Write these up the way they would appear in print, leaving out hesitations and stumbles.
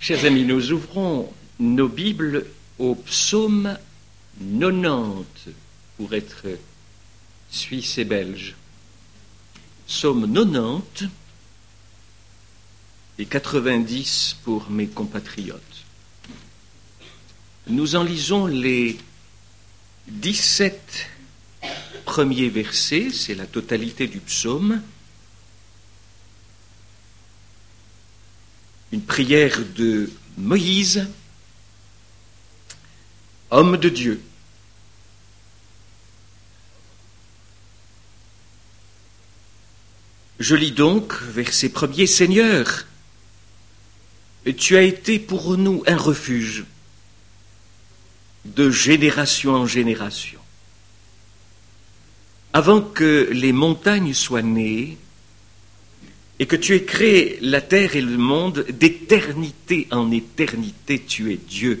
Chers amis, nous ouvrons nos Bibles au psaume 90, pour être suisse et belge. Psaume 90 et 90 pour mes compatriotes. Nous en lisons les 17 premiers versets, c'est la totalité du psaume. Une prière de Moïse, homme de Dieu. Je lis donc, verset 1er, Seigneur, tu as été pour nous un refuge de génération en génération. Avant que les montagnes soient nées, et que tu aies créé la terre et le monde, d'éternité en éternité, tu es Dieu.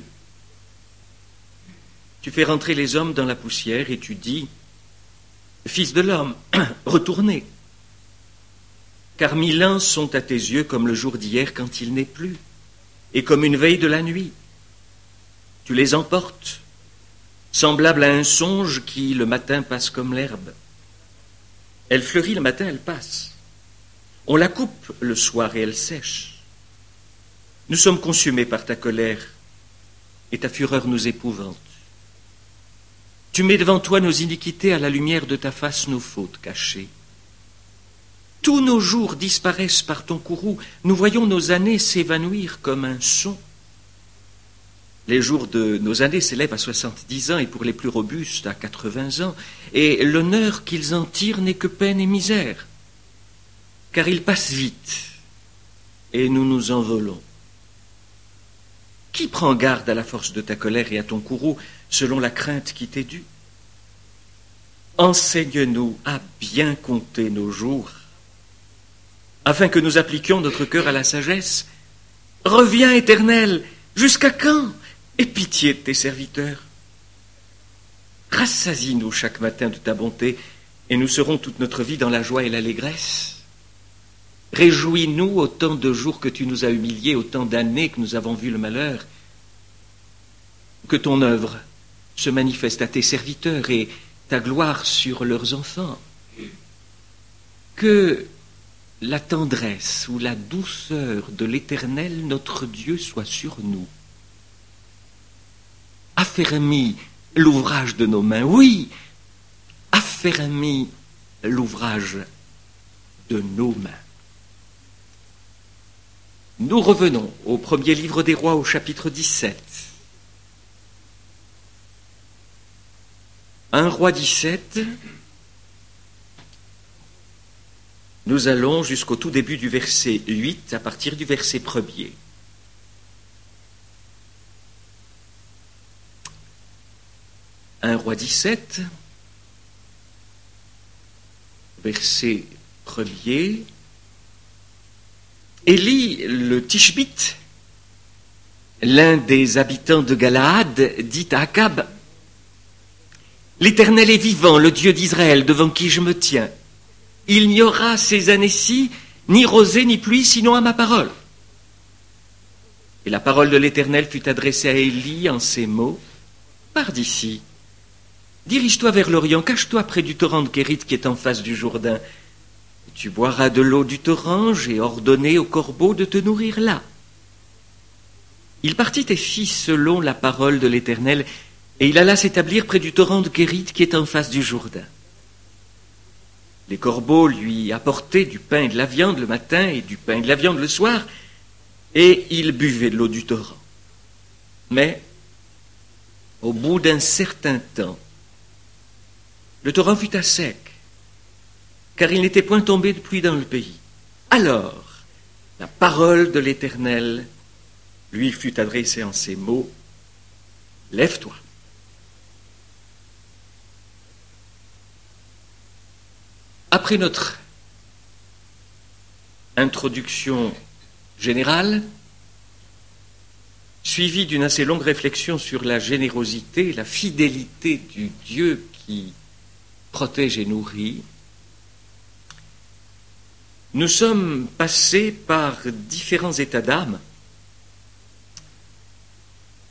Tu fais rentrer les hommes dans la poussière et tu dis, Fils de l'homme, retournez, car 1000 ans sont à tes yeux comme le jour d'hier quand il n'est plus, et comme une veille de la nuit. Tu les emportes, semblable à un songe qui le matin passe comme l'herbe. Elle fleurit le matin, elle passe. On la coupe le soir et elle sèche. Nous sommes consumés par ta colère et ta fureur nous épouvante. Tu mets devant toi nos iniquités, à la lumière de ta face nos fautes cachées. Tous nos jours disparaissent par ton courroux, nous voyons nos années s'évanouir comme un son. Les jours de nos années s'élèvent à 70 ans et pour les plus robustes à 80 ans, et l'honneur qu'ils en tirent n'est que peine et misère. Car il passe vite, et nous nous envolons. Qui prend garde à la force de ta colère et à ton courroux, selon la crainte qui t'est due? Enseigne-nous à bien compter nos jours, afin que nous appliquions notre cœur à la sagesse. Reviens, Éternel, jusqu'à quand? Aie pitié de tes serviteurs. Rassasie-nous chaque matin de ta bonté, et nous serons toute notre vie dans la joie et l'allégresse. Réjouis-nous autant de jours que tu nous as humiliés, autant d'années que nous avons vu le malheur. Que ton œuvre se manifeste à tes serviteurs et ta gloire sur leurs enfants. Que la tendresse ou la douceur de l'Éternel, notre Dieu, soit sur nous. Affermis l'ouvrage de nos mains, oui, affermis l'ouvrage de nos mains. Nous revenons au premier livre des rois, au chapitre 17. 1 roi 17, nous allons jusqu'au tout début du verset 8, à partir du verset 1er. Un roi 17, verset 1er. Élie le Tishbite, l'un des habitants de Galaad, dit à Akab, « L'Éternel est vivant, le Dieu d'Israël, devant qui je me tiens. Il n'y aura ces années-ci ni rosée ni pluie, sinon à ma parole. » Et la parole de l'Éternel fut adressée à Élie en ces mots, « Pars d'ici, dirige-toi vers l'Orient, cache-toi près du torrent de Kérit qui est en face du Jourdain. Tu boiras de l'eau du torrent, j'ai ordonné aux corbeaux de te nourrir là. » Il partit et fit selon la parole de l'Éternel, et il alla s'établir près du torrent de Kérit qui est en face du Jourdain. Les corbeaux lui apportaient du pain et de la viande le matin et du pain et de la viande le soir, et il buvait de l'eau du torrent. Mais, au bout d'un certain temps, le torrent fut à sec, car il n'était point tombé de pluie dans le pays. Alors, la parole de l'Éternel lui fut adressée en ces mots, « Lève-toi. » Après notre introduction générale, suivie d'une assez longue réflexion sur la générosité, la fidélité du Dieu qui protège et nourrit, nous sommes passés par différents états d'âme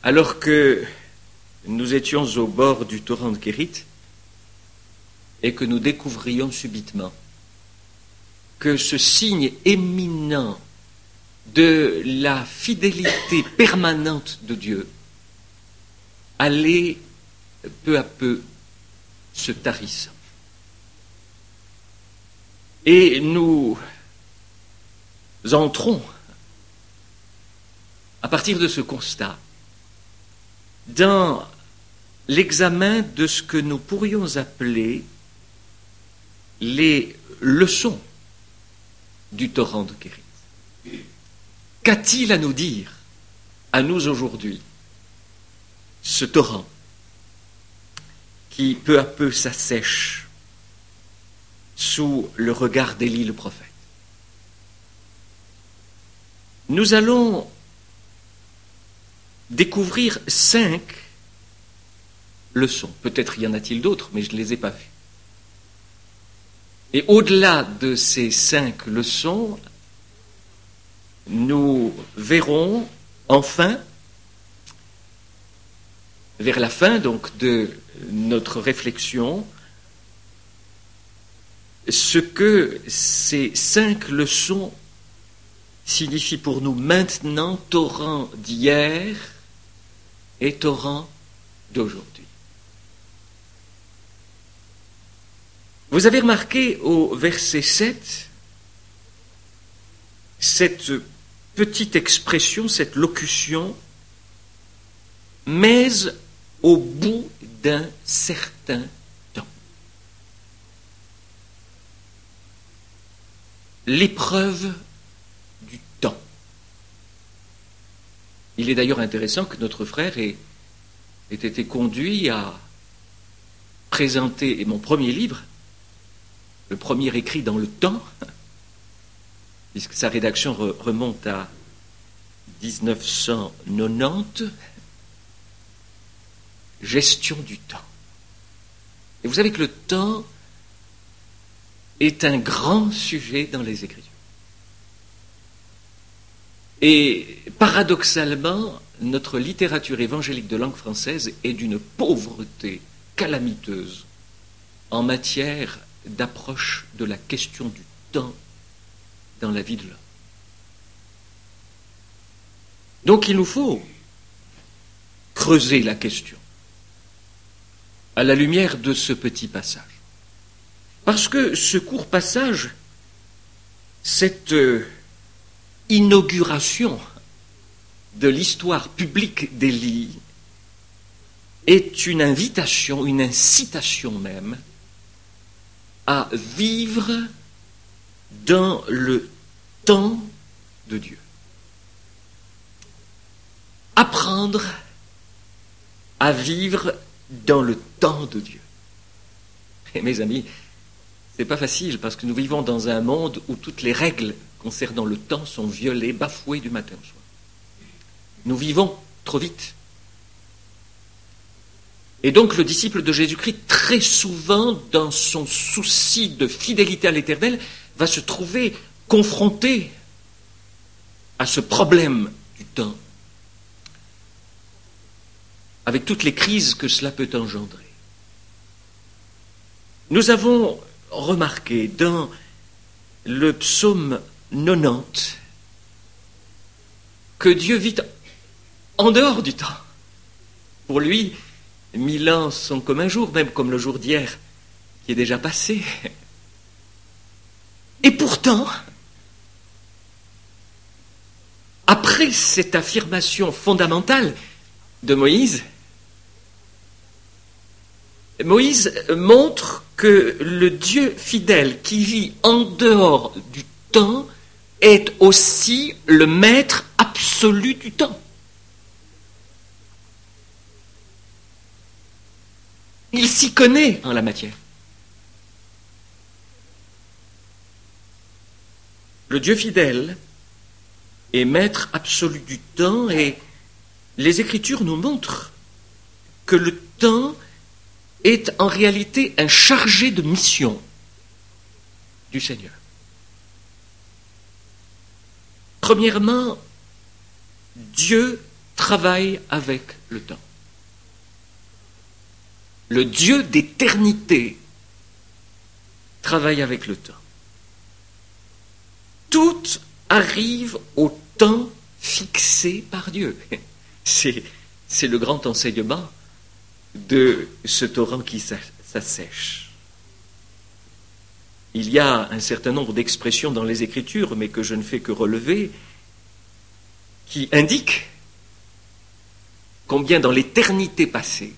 alors que nous étions au bord du torrent de Kérit et que nous découvrions subitement que ce signe éminent de la fidélité permanente de Dieu allait peu à peu se tarissant. Et nous entrons, à partir de ce constat, dans l'examen de ce que nous pourrions appeler les leçons du torrent de Kérit. Qu'a-t-il à nous dire, à nous aujourd'hui, ce torrent qui peu à peu s'assèche sous le regard d'Élie le prophète? Nous allons découvrir 5 leçons. Peut-être y en a-t-il d'autres, mais je ne les ai pas vues. Et au-delà de ces 5 leçons, nous verrons enfin, vers la fin donc de notre réflexion, ce que ces 5 leçons signifient pour nous maintenant, torrent d'hier et torrent d'aujourd'hui. Vous avez remarqué au verset 7 cette petite expression, cette locution, mais au bout d'un certain temps. L'épreuve du temps. Il est d'ailleurs intéressant que notre frère ait été conduit à présenter mon premier livre, le premier écrit dans le temps, puisque sa rédaction remonte à 1990, gestion du temps. Et vous savez que le temps est un grand sujet dans les Écritures. Et paradoxalement, notre littérature évangélique de langue française est d'une pauvreté calamiteuse en matière d'approche de la question du temps dans la vie de l'homme. Donc il nous faut creuser la question à la lumière de ce petit passage. Parce que ce court passage, cette inauguration de l'histoire publique d'Élie, est une invitation, une incitation même, à vivre dans le temps de Dieu. Apprendre à vivre dans le temps de Dieu. Et mes amis, c'est pas facile parce que nous vivons dans un monde où toutes les règles concernant le temps sont violées, bafouées du matin au soir. Nous vivons trop vite. Et donc le disciple de Jésus-Christ, très souvent, dans son souci de fidélité à l'Éternel, va se trouver confronté à ce problème du temps, avec toutes les crises que cela peut engendrer. Nous avons remarqué dans le psaume 90 que Dieu vit en dehors du temps. Pour lui, 1000 ans sont comme un jour, même comme le jour d'hier qui est déjà passé. Et pourtant, après cette affirmation fondamentale de Moïse, Moïse montre que le Dieu fidèle qui vit en dehors du temps est aussi le maître absolu du temps. Il s'y connaît en la matière. Le Dieu fidèle est maître absolu du temps et les Écritures nous montrent que le temps est en réalité un chargé de mission du Seigneur. Premièrement, Dieu travaille avec le temps. Le Dieu d'éternité travaille avec le temps. Tout arrive au temps fixé par Dieu. C'est le grand enseignement de ce torrent qui s'assèche. Il y a un certain nombre d'expressions dans les Écritures, mais que je ne fais que relever, qui indiquent combien dans l'éternité passée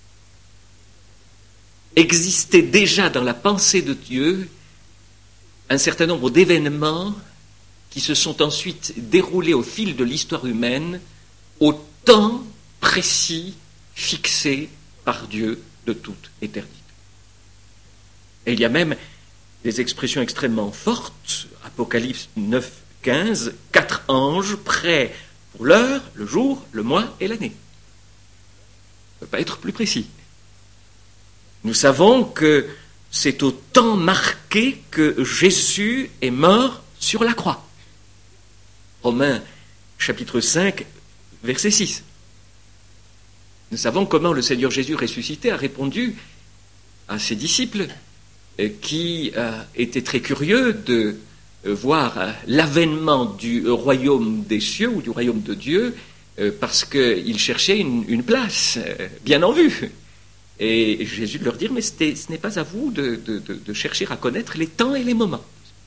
existait déjà dans la pensée de Dieu un certain nombre d'événements qui se sont ensuite déroulés au fil de l'histoire humaine au temps précis fixé par Dieu de toute éternité. Et il y a même des expressions extrêmement fortes, Apocalypse 9, 15, 4 anges prêts pour l'heure, le jour, le mois et l'année. On ne peut pas être plus précis. Nous savons que c'est au temps marqué que Jésus est mort sur la croix. Romains chapitre 5, verset 6. Nous savons comment le Seigneur Jésus ressuscité a répondu à ses disciples qui étaient très curieux de voir l'avènement du royaume des cieux ou du royaume de Dieu parce qu'ils cherchaient une place bien en vue. Et Jésus de leur dire, mais ce n'est pas à vous de chercher à connaître les temps et les moments.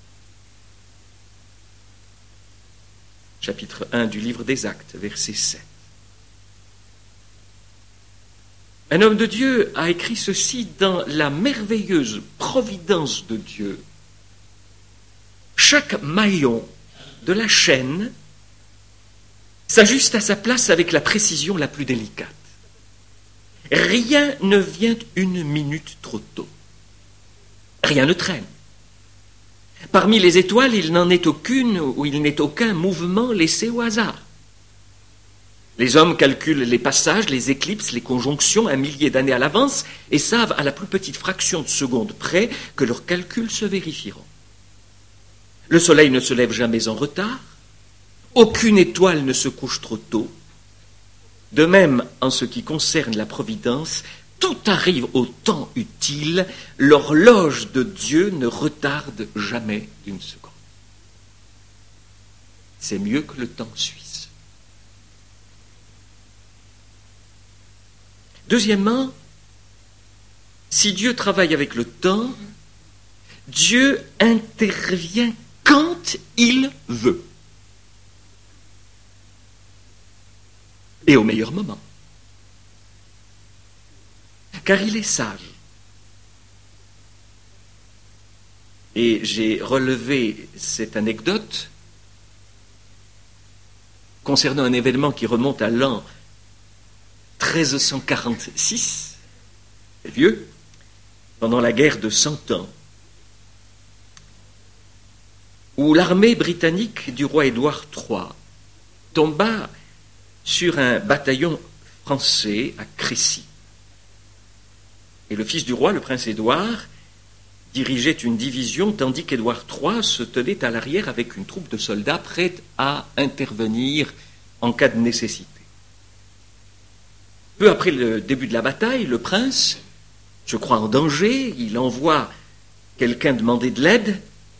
Chapitre 1 du livre des Actes, verset 7. Un homme de Dieu a écrit ceci dans la merveilleuse providence de Dieu. Chaque maillon de la chaîne s'ajuste à sa place avec la précision la plus délicate. Rien ne vient une minute trop tôt. Rien ne traîne. Parmi les étoiles, il n'en est aucune ou il n'est aucun mouvement laissé au hasard. Les hommes calculent les passages, les éclipses, les conjonctions 1 millier d'années à l'avance et savent à la plus petite fraction de seconde près que leurs calculs se vérifieront. Le soleil ne se lève jamais en retard, aucune étoile ne se couche trop tôt. De même, en ce qui concerne la providence, tout arrive au temps utile, l'horloge de Dieu ne retarde jamais d'une seconde. C'est mieux que le temps suisse. Deuxièmement, si Dieu travaille avec le temps, Dieu intervient quand il veut. Et au meilleur moment. Car il est sage. Et j'ai relevé cette anecdote concernant un événement qui remonte à l'an 1346, c'est vieux, pendant la guerre de 100 ans, où l'armée britannique du roi Édouard III tomba sur un bataillon français à Crécy. Et le fils du roi, le prince Édouard, dirigeait une division tandis qu'Édouard III se tenait à l'arrière avec une troupe de soldats prêts à intervenir en cas de nécessité. Peu après le début de la bataille, le prince se croit en danger, il envoie quelqu'un demander de l'aide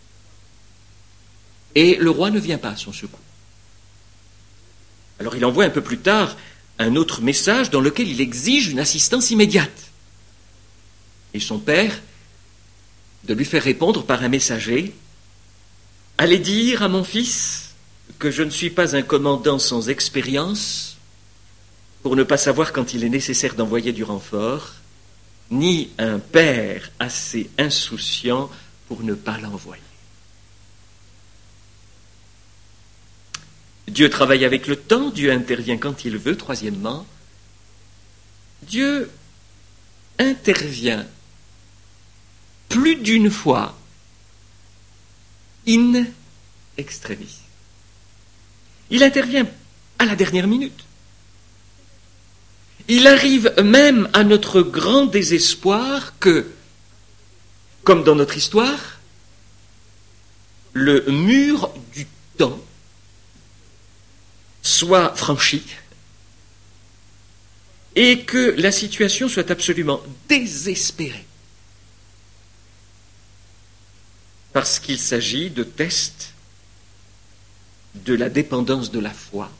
et le roi ne vient pas à son secours. Alors il envoie un peu plus tard un autre message dans lequel il exige une assistance immédiate. Et son père de lui faire répondre par un messager « Allez dire à mon fils que je ne suis pas un commandant sans expérience pour ne pas savoir quand il est nécessaire d'envoyer du renfort, ni un père assez insouciant pour ne pas l'envoyer. » Dieu travaille avec le temps, Dieu intervient quand il veut. Troisièmement, Dieu intervient plus d'une fois in extremis. Il intervient à la dernière minute. Il arrive même à notre grand désespoir que, comme dans notre histoire, le mur du temps soit franchi et que la situation soit absolument désespérée. Parce qu'il s'agit de tests de la dépendance de la foi,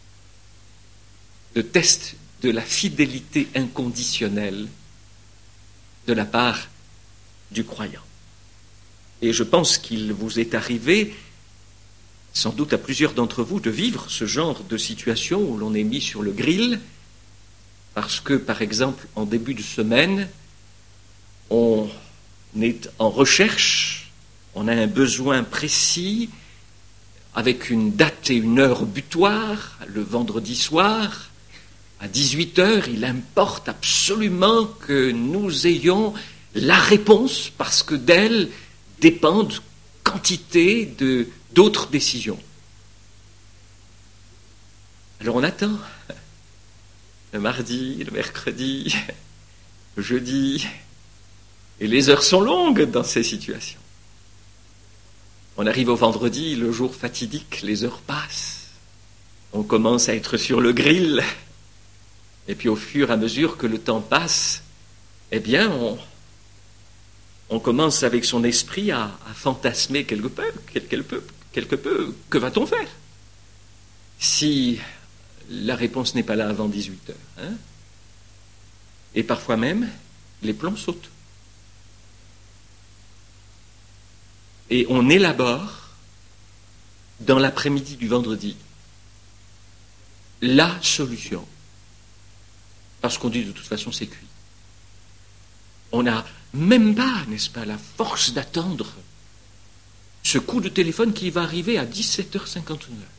de tests de la fidélité inconditionnelle de la part du croyant. Et je pense qu'il vous est arrivé, sans doute à plusieurs d'entre vous, de vivre ce genre de situation où l'on est mis sur le grill, parce que, par exemple, en début de semaine, on est en recherche, on a un besoin précis, avec une date et une heure butoir, le vendredi soir, à 18h, il importe absolument que nous ayons la réponse, parce que d'elle dépendent quantité d'autres décisions. Alors on attend le mardi, le mercredi, le jeudi, et les heures sont longues dans ces situations. On arrive au vendredi, le jour fatidique, les heures passent, on commence à être sur le grill, et puis au fur et à mesure que le temps passe, eh bien on commence avec son esprit à fantasmer quelque peu. Que va-t-on faire si la réponse n'est pas là avant 18h, hein? Et parfois même, les plombs sautent. Et on élabore, dans l'après-midi du vendredi, la solution. Parce qu'on dit de toute façon c'est cuit. On n'a même pas, n'est-ce pas, la force d'attendre ce coup de téléphone qui va arriver à 17h59.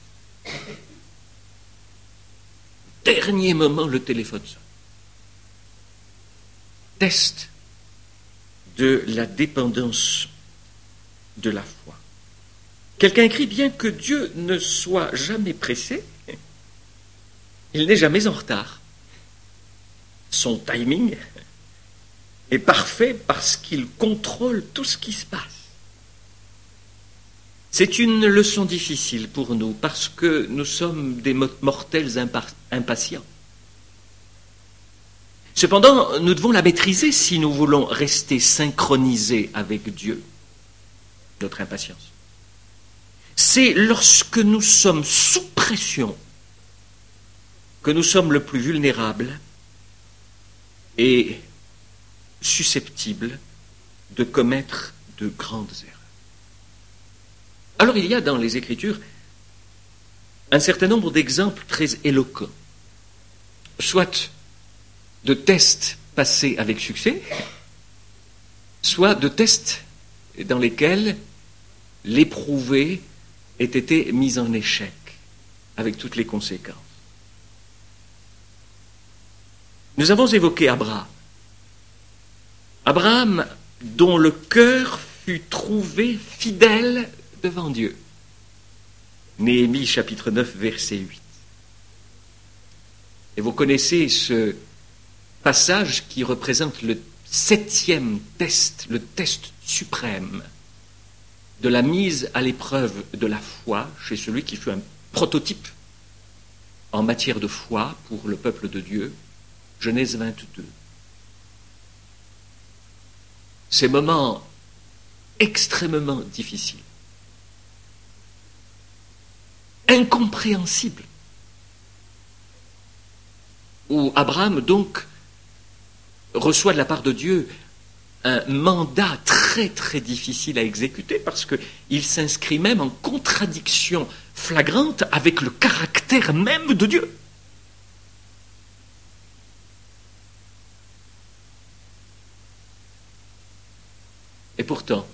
Dernier moment, le téléphone sonne. Test de la dépendance de la foi. Quelqu'un écrit, bien que Dieu ne soit jamais pressé, il n'est jamais en retard. Son timing est parfait parce qu'il contrôle tout ce qui se passe. C'est une leçon difficile pour nous parce que nous sommes des mortels impatients. Cependant, nous devons la maîtriser si nous voulons rester synchronisés avec Dieu, notre impatience. C'est lorsque nous sommes sous pression que nous sommes le plus vulnérables et susceptibles de commettre de grandes erreurs. Alors il y a dans les Écritures un certain nombre d'exemples très éloquents, soit de tests passés avec succès, soit de tests dans lesquels l'éprouvé ait été mis en échec, avec toutes les conséquences. Nous avons évoqué Abraham. Abraham, dont le cœur fut trouvé fidèle devant Dieu. Néhémie chapitre 9, verset 8. Et vous connaissez ce passage qui représente le 7e test, le test suprême de la mise à l'épreuve de la foi chez celui qui fut un prototype en matière de foi pour le peuple de Dieu, Genèse 22. Ces moments extrêmement difficiles, incompréhensibles, où Abraham donc reçoit de la part de Dieu un mandat très très difficile à exécuter parce qu'il s'inscrit même en contradiction flagrante avec le caractère même de Dieu. Et pourtant,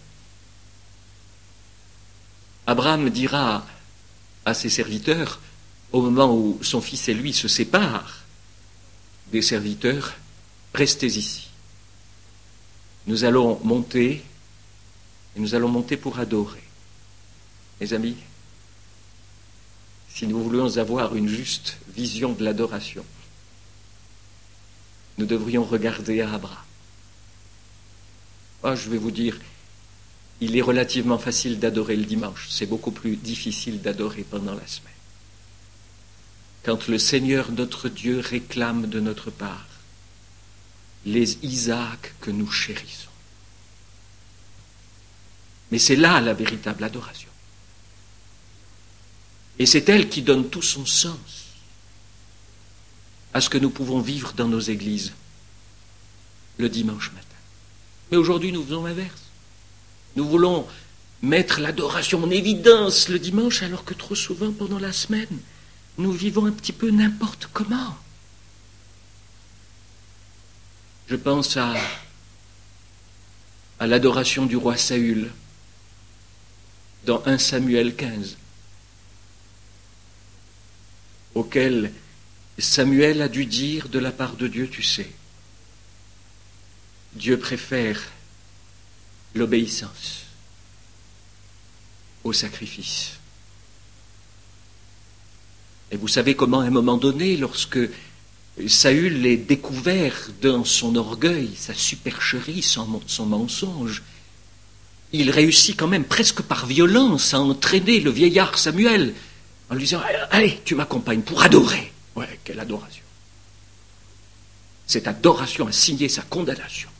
Abraham dira à ses serviteurs, au moment où son fils et lui se séparent des serviteurs, restez ici. Nous allons monter, et nous allons monter pour adorer. Mes amis, si nous voulions avoir une juste vision de l'adoration, nous devrions regarder à Abraham. Je vais vous dire, il est relativement facile d'adorer le dimanche. C'est beaucoup plus difficile d'adorer pendant la semaine. quand le Seigneur notre Dieu réclame de notre part les Isaacs que nous chérissons. Mais c'est là la véritable adoration. Et c'est elle qui donne tout son sens à ce que nous pouvons vivre dans nos églises le dimanche matin. Mais aujourd'hui, nous faisons l'inverse. Nous voulons mettre l'adoration en évidence le dimanche, alors que trop souvent, pendant la semaine, nous vivons un petit peu n'importe comment. Je pense à l'adoration du roi Saül dans 1 Samuel 15, auquel Samuel a dû dire de la part de Dieu, tu sais, Dieu préfère l'obéissance au sacrifice. Et vous savez comment, à un moment donné, lorsque Saül est découvert dans son orgueil, sa supercherie, son mensonge, il réussit quand même presque par violence à entraîner le vieillard Samuel en lui disant « Allez, tu m'accompagnes pour adorer ». Ouais, quelle adoration. Cette adoration a signé sa condamnation.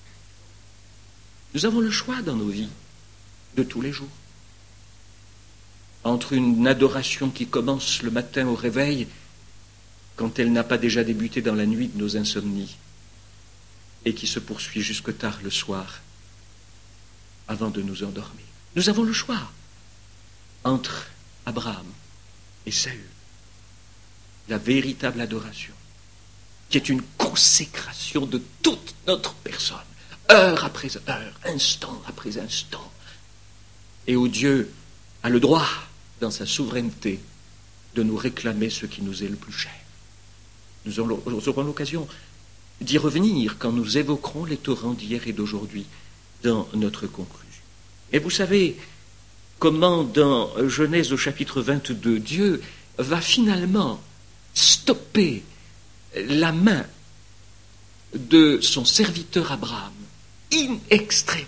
Nous avons le choix dans nos vies de tous les jours. Entre une adoration qui commence le matin au réveil, quand elle n'a pas déjà débuté dans la nuit de nos insomnies, et qui se poursuit jusque tard le soir, avant de nous endormir. Nous avons le choix entre Abraham et Saül. La véritable adoration, qui est une consécration de toute notre personne, heure après heure, instant après instant, et où Dieu a le droit, dans sa souveraineté, de nous réclamer ce qui nous est le plus cher. Nous aurons l'occasion d'y revenir quand nous évoquerons les torrents d'hier et d'aujourd'hui dans notre conclusion. Et vous savez comment dans Genèse au chapitre 22, Dieu va finalement stopper la main de son serviteur Abraham, in extremis.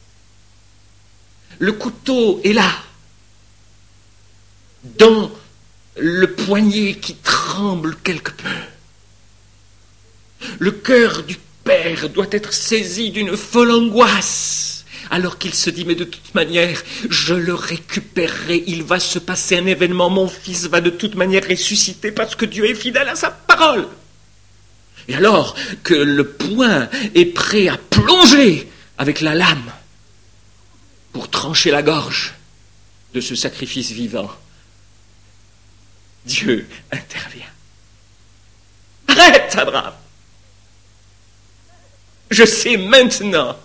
Le couteau est là, dans le poignet qui tremble quelque peu. Le cœur du père doit être saisi d'une folle angoisse, alors qu'il se dit, mais de toute manière, je le récupérerai, il va se passer un événement, mon fils va de toute manière ressusciter parce que Dieu est fidèle à sa parole. Et alors que le poing est prêt à plonger avec la lame pour trancher la gorge de ce sacrifice vivant, Dieu intervient. Arrête, Abraham! Je sais maintenant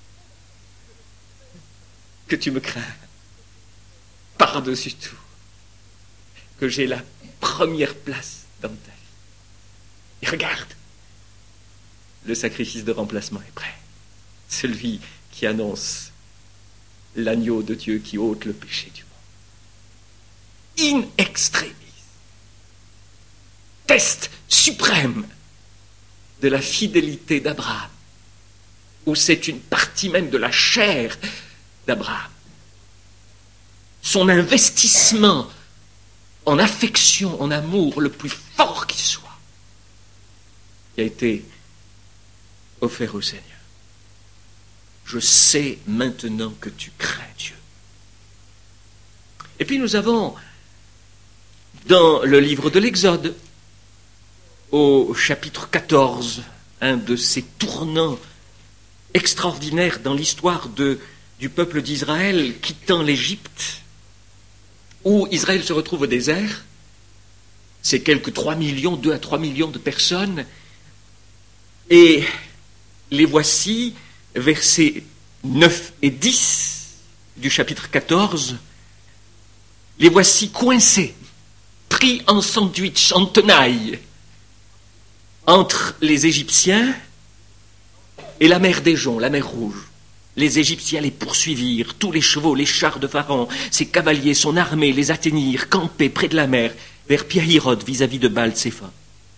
que tu me crains par-dessus tout, que j'ai la première place dans ta vie. Et regarde, le sacrifice de remplacement est prêt. Celui qui annonce l'agneau de Dieu qui ôte le péché du monde. In extremis. Test suprême de la fidélité d'Abraham, où c'est une partie même de la chair d'Abraham. Son investissement en affection, en amour, le plus fort qui soit, qui a été offert au Seigneur. Je sais maintenant que tu crains Dieu. Et puis nous avons, dans le livre de l'Exode, au chapitre 14, un de ces tournants extraordinaires dans l'histoire du peuple d'Israël quittant l'Égypte, où Israël se retrouve au désert. C'est quelques 2 à 3 millions de personnes. Et les voici, versets 9 et 10 du chapitre 14, les voici coincés, pris en sandwich, en tenaille, entre les Égyptiens et la mer des Joncs, la mer Rouge. Les Égyptiens les poursuivirent, tous les chevaux, les chars de Pharaon, ses cavaliers, son armée les atteignirent, campés près de la mer, vers Pi-Hahirot, vis-à-vis de Baal-Tséphan.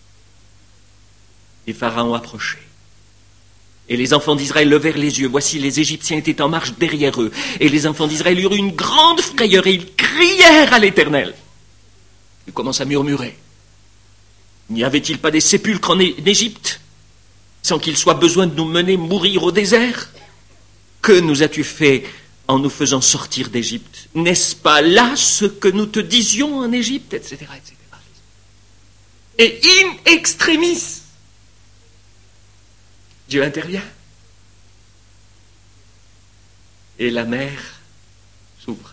Et Pharaon approchait. Et les enfants d'Israël levèrent les yeux. Voici, les Égyptiens étaient en marche derrière eux. Et les enfants d'Israël eurent une grande frayeur et ils crièrent à l'Éternel. Ils commencent à murmurer. N'y avait-il pas des sépulcres en Égypte, sans qu'il soit besoin de nous mener mourir au désert? Que nous as-tu fait en nous faisant sortir d'Égypte? N'est-ce pas là ce que nous te disions en Égypte, etc., etc. Et in extremis, Dieu intervient. Et la mer s'ouvre.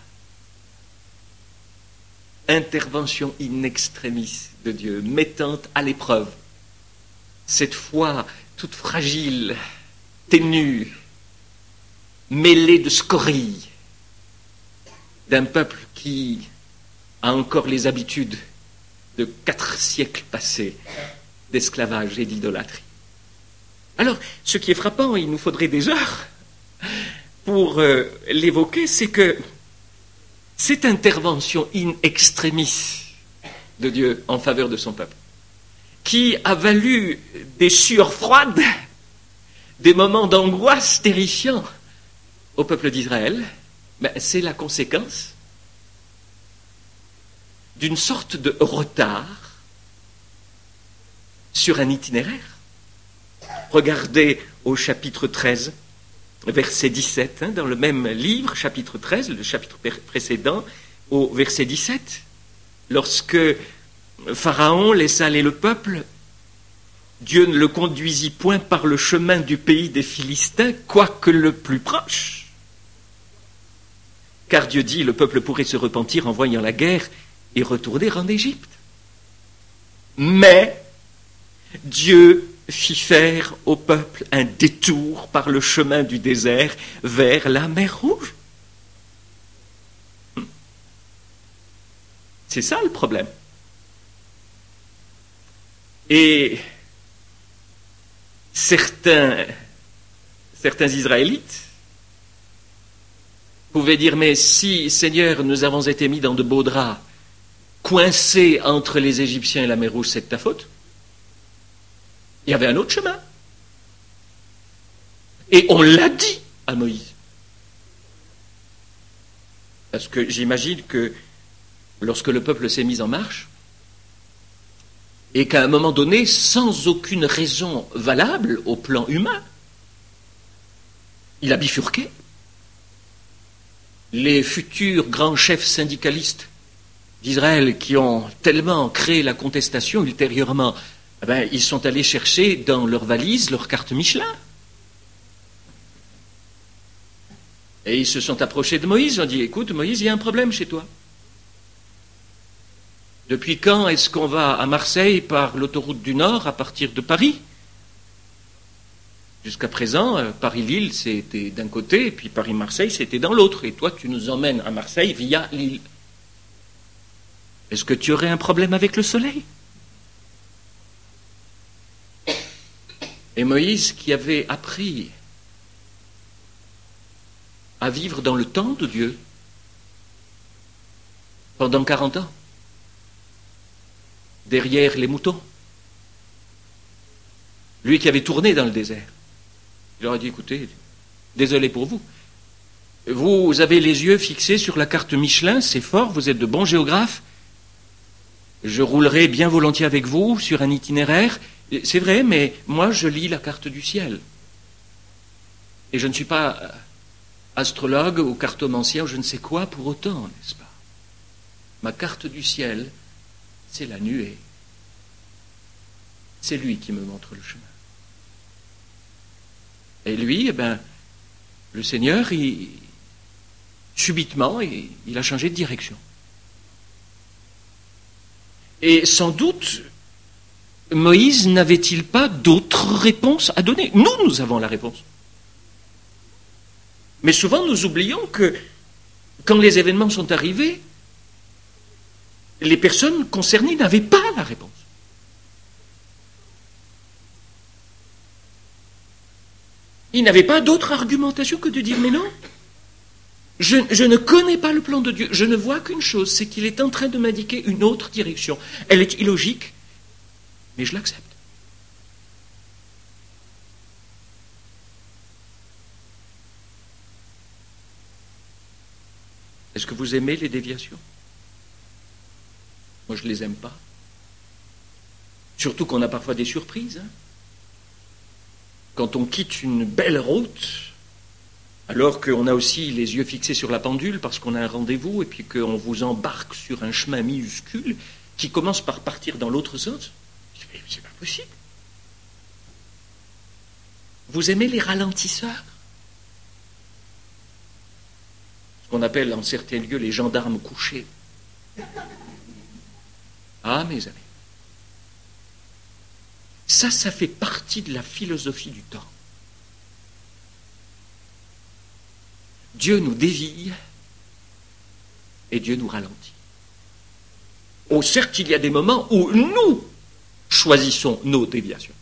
Intervention in extremis de Dieu, mettant à l'épreuve cette foi toute fragile, ténue, mêlée de scories, d'un peuple qui a encore les habitudes de 4 siècles passés d'esclavage et d'idolâtrie. Alors, ce qui est frappant, il nous faudrait des heures pour l'évoquer, c'est que cette intervention in extremis de Dieu en faveur de son peuple, qui a valu des sueurs froides, des moments d'angoisse terrifiants au peuple d'Israël, c'est la conséquence d'une sorte de retard sur un itinéraire. Regardez au chapitre 13, verset 17, dans le même livre, chapitre 13, le chapitre précédent, au verset 17, lorsque Pharaon laissa aller le peuple, Dieu ne le conduisit point par le chemin du pays des Philistins, quoique le plus proche. Car Dieu dit, le peuple pourrait se repentir en voyant la guerre et retourner en Égypte. Mais Dieu fit faire au peuple un détour par le chemin du désert vers la mer Rouge. C'est ça le problème. Et certains Israélites pouvaient dire, mais si, Seigneur, nous avons été mis dans de beaux draps, coincés entre les Égyptiens et la mer Rouge, c'est de ta faute. Il y avait un autre chemin. Et on l'a dit à Moïse. Parce que j'imagine que lorsque le peuple s'est mis en marche, et qu'à un moment donné, sans aucune raison valable au plan humain, il a bifurqué. Les futurs grands chefs syndicalistes d'Israël qui ont tellement créé la contestation ultérieurement, ils sont allés chercher dans leur valise leur carte Michelin. Et ils se sont approchés de Moïse, ils ont dit, écoute Moïse, il y a un problème chez toi. Depuis quand est-ce qu'on va à Marseille par l'autoroute du Nord à partir de Paris? Jusqu'à présent, Paris-Lille, c'était d'un côté, et puis Paris-Marseille, c'était dans l'autre. Et toi, tu nous emmènes à Marseille via Lille. Est-ce que tu aurais un problème avec le soleil? Et Moïse, qui avait appris à vivre dans le temps de Dieu pendant 40 ans, derrière les moutons, lui qui avait tourné dans le désert, il leur a dit, écoutez, désolé pour vous, vous avez les yeux fixés sur la carte Michelin, c'est fort, vous êtes de bons géographes, je roulerai bien volontiers avec vous sur un itinéraire, c'est vrai, mais moi je lis la carte du ciel. Et je ne suis pas astrologue ou cartomancien ou je ne sais quoi pour autant, n'est-ce pas? Ma carte du ciel, c'est la nuée. C'est lui qui me montre le chemin. Et lui, le Seigneur, subitement, il a changé de direction. Et sans doute, Moïse n'avait-il pas d'autres réponses à donner? Nous avons la réponse. Mais souvent, nous oublions que quand les événements sont arrivés, les personnes concernées n'avaient pas la réponse. Ils n'avaient pas d'autre argumentation que de dire, mais non, je ne connais pas le plan de Dieu, je ne vois qu'une chose, c'est qu'il est en train de m'indiquer une autre direction. Elle est illogique, mais je l'accepte. Est-ce que vous aimez les déviations? Moi, je ne les aime pas. Surtout qu'on a parfois des surprises. Quand on quitte une belle route, alors qu'on a aussi les yeux fixés sur la pendule parce qu'on a un rendez-vous et puis qu'on vous embarque sur un chemin minuscule qui commence par partir dans l'autre sens, c'est pas possible. Vous aimez les ralentisseurs? Ce qu'on appelle en certains lieux les gendarmes couchés. Ah, mes amis. Ça fait partie de la philosophie du temps. Dieu nous dévie et Dieu nous ralentit. Oh, certes, il y a des moments où nous choisissons nos déviations.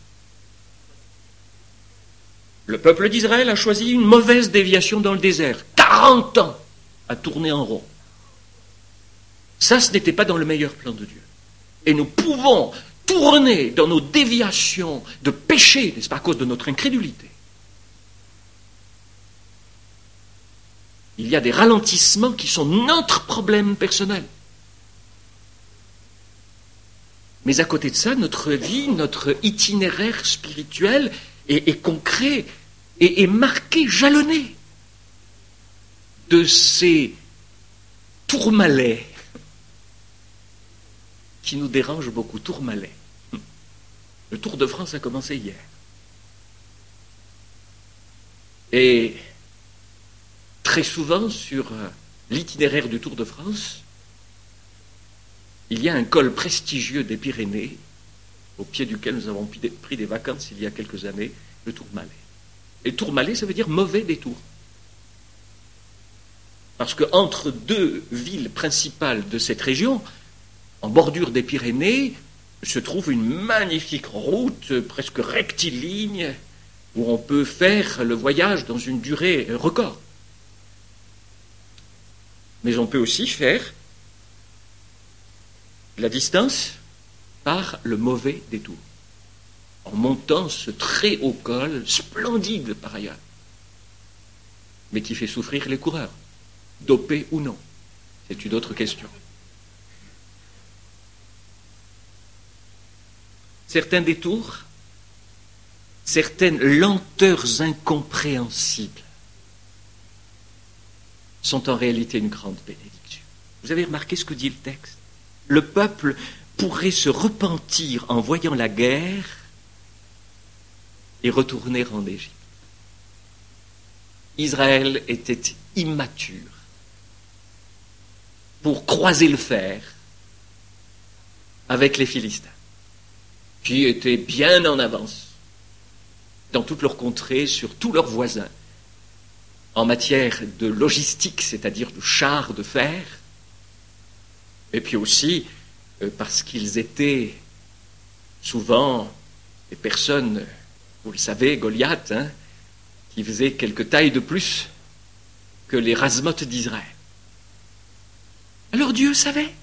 Le peuple d'Israël a choisi une mauvaise déviation dans le désert. 40 ans à tourner en rond. Ça, ce n'était pas dans le meilleur plan de Dieu. Et nous pouvons tourner dans nos déviations de péché, n'est-ce pas, à cause de notre incrédulité. Il y a des ralentissements qui sont notre problème personnel. Mais à côté de ça, notre vie, notre itinéraire spirituel est concret et est marqué, jalonné de ces tourmalets qui nous dérangent beaucoup. Tourmalets. Le Tour de France a commencé hier. Et très souvent, sur l'itinéraire du Tour de France, il y a un col prestigieux des Pyrénées, au pied duquel nous avons pris des vacances il y a quelques années, le Tourmalet. Et Tourmalet, ça veut dire mauvais détour. Parce qu'entre deux villes principales de cette région, en bordure des Pyrénées, se trouve une magnifique route, presque rectiligne, où on peut faire le voyage dans une durée record. Mais on peut aussi faire la distance par le mauvais détour, en montant ce très haut col, splendide par ailleurs, mais qui fait souffrir les coureurs, dopés ou non. C'est une autre question. Certains détours, certaines lenteurs incompréhensibles sont en réalité une grande bénédiction. Vous avez remarqué ce que dit le texte? Le peuple pourrait se repentir en voyant la guerre et retourner en Égypte. Israël était immature pour croiser le fer avec les Philistins, qui étaient bien en avance dans toute leur contrée, sur tous leurs voisins, en matière de logistique, c'est-à-dire de chars de fer, et puis aussi parce qu'ils étaient souvent des personnes, vous le savez, Goliath, qui faisaient quelques tailles de plus que les Razmoth d'Israël. Alors Dieu savait.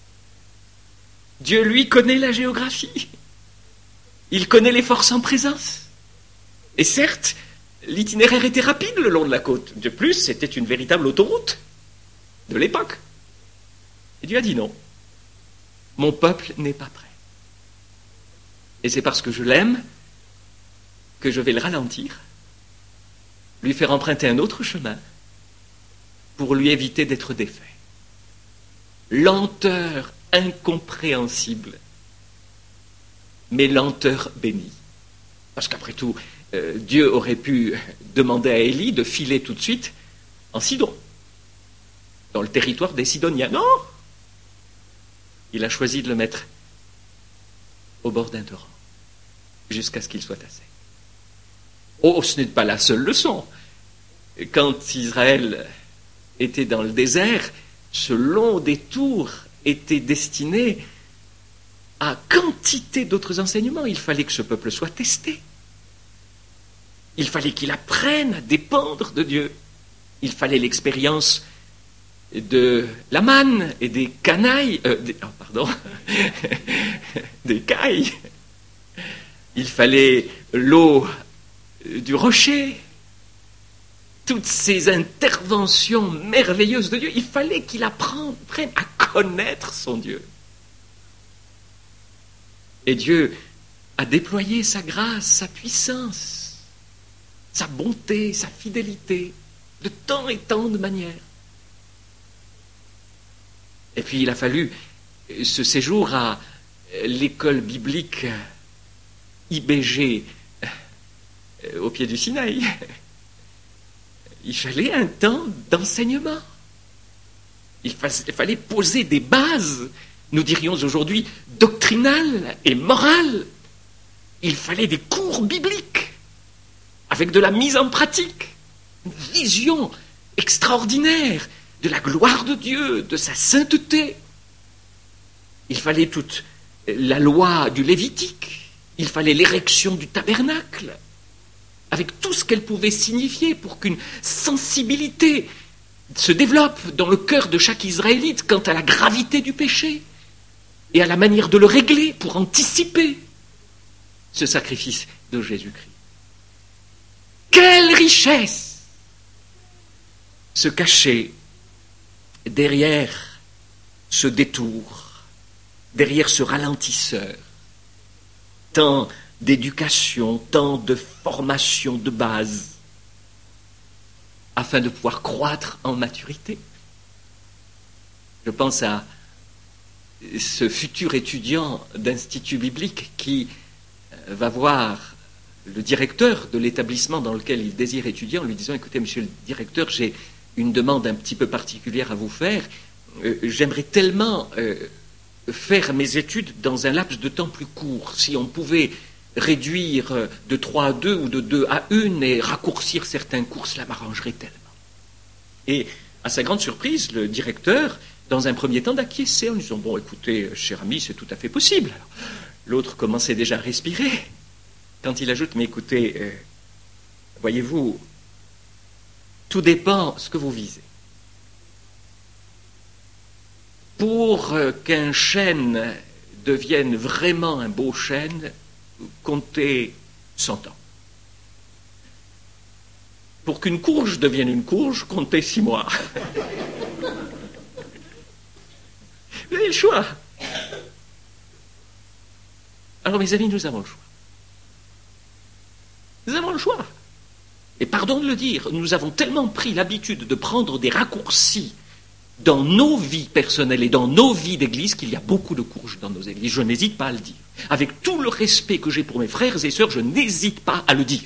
Dieu, lui, connaît la géographie. Il connaît les forces en présence. Et certes, l'itinéraire était rapide le long de la côte. De plus, c'était une véritable autoroute de l'époque. Et Dieu a dit non. Mon peuple n'est pas prêt. Et c'est parce que je l'aime que je vais le ralentir, lui faire emprunter un autre chemin pour lui éviter d'être défait. Lenteur incompréhensible, mais lenteur bénie. Parce qu'après tout, Dieu aurait pu demander à Élie de filer tout de suite en Sidon, dans le territoire des Sidoniens. Non! Il a choisi de le mettre au bord d'un torrent, jusqu'à ce qu'il soit assez. Oh, ce n'est pas la seule leçon. Quand Israël était dans le désert, ce long détour était destiné à quantité d'autres enseignements. Il fallait que ce peuple soit testé. Il fallait qu'il apprenne à dépendre de Dieu. Il fallait l'expérience de la manne et des canailles, des cailles. Il fallait l'eau du rocher. Toutes ces interventions merveilleuses de Dieu, il fallait qu'il apprenne à connaître son Dieu. Et Dieu a déployé sa grâce, sa puissance, sa bonté, sa fidélité, de tant et tant de manières. Et puis il a fallu ce séjour à l'école biblique IBG au pied du Sinaï. Il fallait un temps d'enseignement. Il fallait poser des bases, nous dirions aujourd'hui, doctrinales et morales. Il fallait des cours bibliques, avec de la mise en pratique, une vision extraordinaire de la gloire de Dieu, de sa sainteté. Il fallait toute la loi du Lévitique, il fallait l'érection du tabernacle, avec tout ce qu'elle pouvait signifier pour qu'une sensibilité se développe dans le cœur de chaque Israélite quant à la gravité du péché et à la manière de le régler pour anticiper ce sacrifice de Jésus-Christ. Quelle richesse se cachait derrière ce détour, derrière ce ralentisseur, tant d'éducation, tant de formation de base, afin de pouvoir croître en maturité. Je pense à ce futur étudiant d'institut biblique qui va voir le directeur de l'établissement dans lequel il désire étudier en lui disant « Écoutez, monsieur le directeur, j'ai une demande un petit peu particulière à vous faire. J'aimerais tellement faire mes études dans un laps de temps plus court. Si on pouvait réduire de 3 à 2 ou de 2 à 1 et raccourcir certains cours, cela m'arrangerait tellement. » Et à sa grande surprise, le directeur, dans un premier temps, d'acquiescer en disant « Bon, écoutez, cher ami, c'est tout à fait possible. » L'autre commençait déjà à respirer quand il ajoute « Mais écoutez, voyez-vous, tout dépend ce que vous visez. Pour qu'un chêne devienne vraiment un beau chêne, comptez 100 ans. Pour qu'une courge devienne une courge, comptez 6 mois. Vous avez le choix. Alors, mes amis, nous avons le choix. Nous avons le choix. Et pardon de le dire, nous avons tellement pris l'habitude de prendre des raccourcis dans nos vies personnelles et dans nos vies d'église qu'il y a beaucoup de courges dans nos églises. Je n'hésite pas à le dire. Avec tout le respect que j'ai pour mes frères et sœurs, je n'hésite pas à le dire.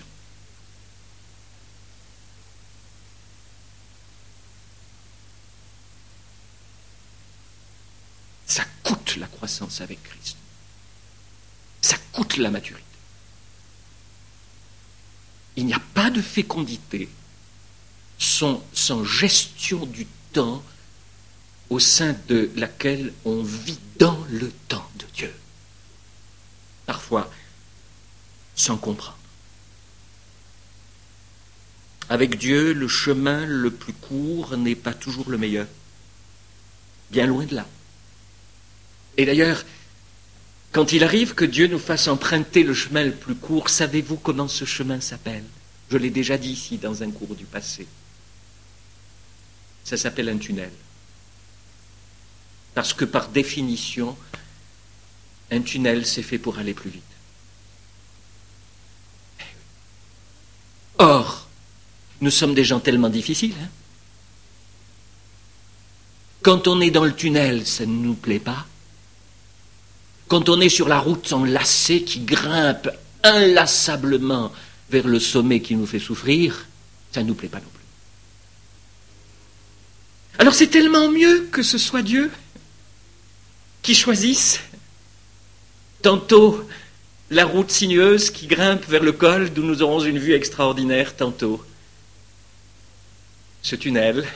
Ça coûte la croissance avec Christ. Ça coûte la maturité. Il n'y a pas de fécondité sans gestion du temps au sein de laquelle on vit dans le temps de Dieu. Parfois, sans comprendre. Avec Dieu, le chemin le plus court n'est pas toujours le meilleur. Bien loin de là. Et d'ailleurs, quand il arrive que Dieu nous fasse emprunter le chemin le plus court, savez-vous comment ce chemin s'appelle? Je l'ai déjà dit ici dans un cours du passé. Ça s'appelle un tunnel. Parce que par définition, un tunnel, c'est fait pour aller plus vite. Or, nous sommes des gens tellement difficiles. Quand on est dans le tunnel, ça ne nous plaît pas. Quand on est sur la route enlacée qui grimpe inlassablement vers le sommet qui nous fait souffrir, ça ne nous plaît pas non plus. Alors c'est tellement mieux que ce soit Dieu qui choisisse tantôt la route sinueuse qui grimpe vers le col d'où nous aurons une vue extraordinaire, tantôt ce tunnel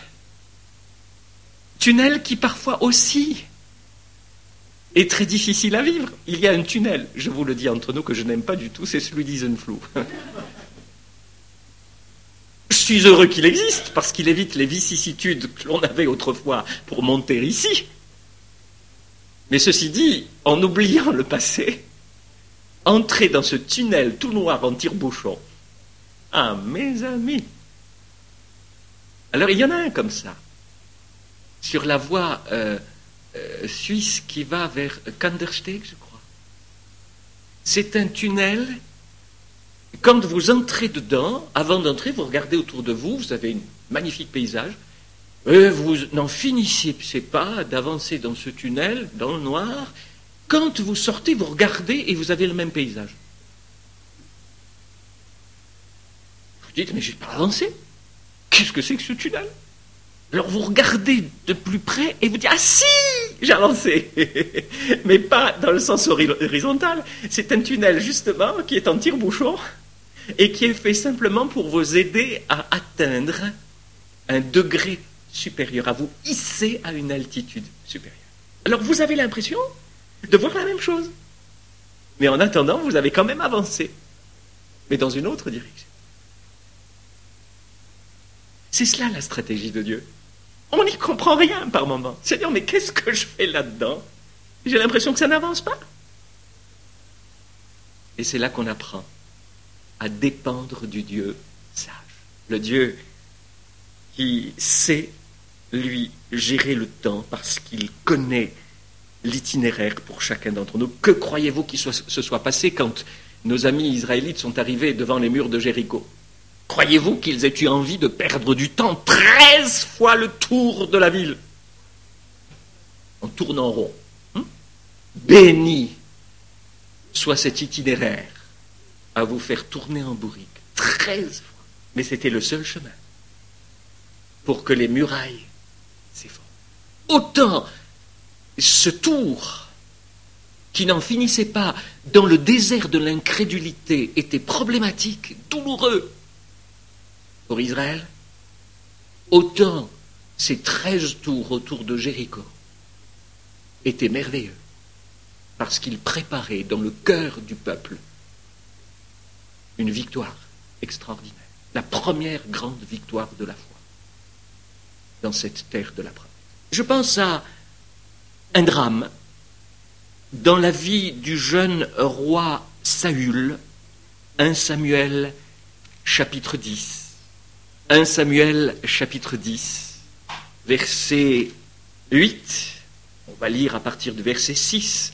qui parfois aussi est très difficile à vivre. Il y a un tunnel, je vous le dis entre nous, que je n'aime pas du tout, c'est celui d'Isenflou. Je suis heureux qu'il existe, parce qu'il évite les vicissitudes que l'on avait autrefois pour monter ici. Mais ceci dit, en oubliant le passé, entrer dans ce tunnel tout noir en tire-bouchon, ah, mes amis! Alors, il y en a un comme ça, sur la voie suisse qui va vers Kandersteg, je crois. c'est un tunnel. Quand vous entrez dedans, avant d'entrer, vous regardez autour de vous, vous avez un magnifique paysage, et vous n'en finissez pas d'avancer dans ce tunnel, dans le noir. Quand vous sortez, vous regardez et vous avez le même paysage. Vous dites, mais j'ai pas avancé. Qu'est-ce que c'est que ce tunnel? Alors vous regardez de plus près et vous dites, ah si, j'ai avancé. Mais pas dans le sens horizontal. C'est un tunnel justement qui est en tire-bouchon et qui est fait simplement pour vous aider à atteindre un degré supérieur, à vous hisser à une altitude supérieure. Alors vous avez l'impression de voir la même chose. Mais en attendant, vous avez quand même avancé, mais dans une autre direction. C'est cela la stratégie de Dieu. On n'y comprend rien par moment. Seigneur, mais qu'est-ce que je fais là-dedans? J'ai l'impression que ça n'avance pas. Et c'est là qu'on apprend à dépendre du Dieu sage. Le Dieu qui sait, lui, gérer le temps parce qu'il connaît l'itinéraire pour chacun d'entre nous. Que croyez-vous qu'il se soit passé quand nos amis israélites sont arrivés devant les murs de Jéricho? Croyez-vous qu'ils aient eu envie de perdre du temps 13 fois le tour de la ville? En tournant rond. Béni soit cet itinéraire à vous faire tourner en bourrique 13 fois. Mais c'était le seul chemin pour que les murailles s'effondrent. Autant ce tour qui n'en finissait pas dans le désert de l'incrédulité était problématique, douloureux pour Israël, autant ces 13 tours autour de Jéricho étaient merveilleux, parce qu'ils préparaient dans le cœur du peuple une victoire extraordinaire, la première grande victoire de la foi dans cette terre de la promesse. Je pense à un drame dans la vie du jeune roi Saül, 1 Samuel chapitre 10. 1 Samuel chapitre 10, verset 8, on va lire à partir du verset 6.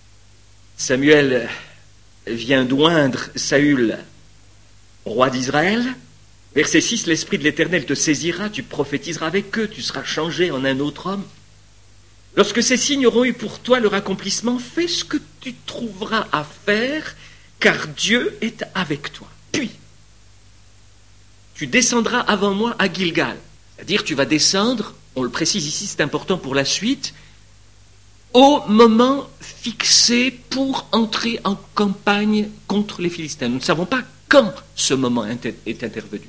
Samuel vient d'oindre Saül, roi d'Israël. Verset 6, l'Esprit de l'Éternel te saisira, tu prophétiseras avec eux, tu seras changé en un autre homme. Lorsque ces signes auront eu pour toi leur accomplissement, fais ce que tu trouveras à faire, car Dieu est avec toi. Puis, tu descendras avant moi à Gilgal. C'est-à-dire, tu vas descendre, on le précise ici, c'est important pour la suite, au moment fixé pour entrer en campagne contre les Philistins. Nous ne savons pas quand ce moment est intervenu.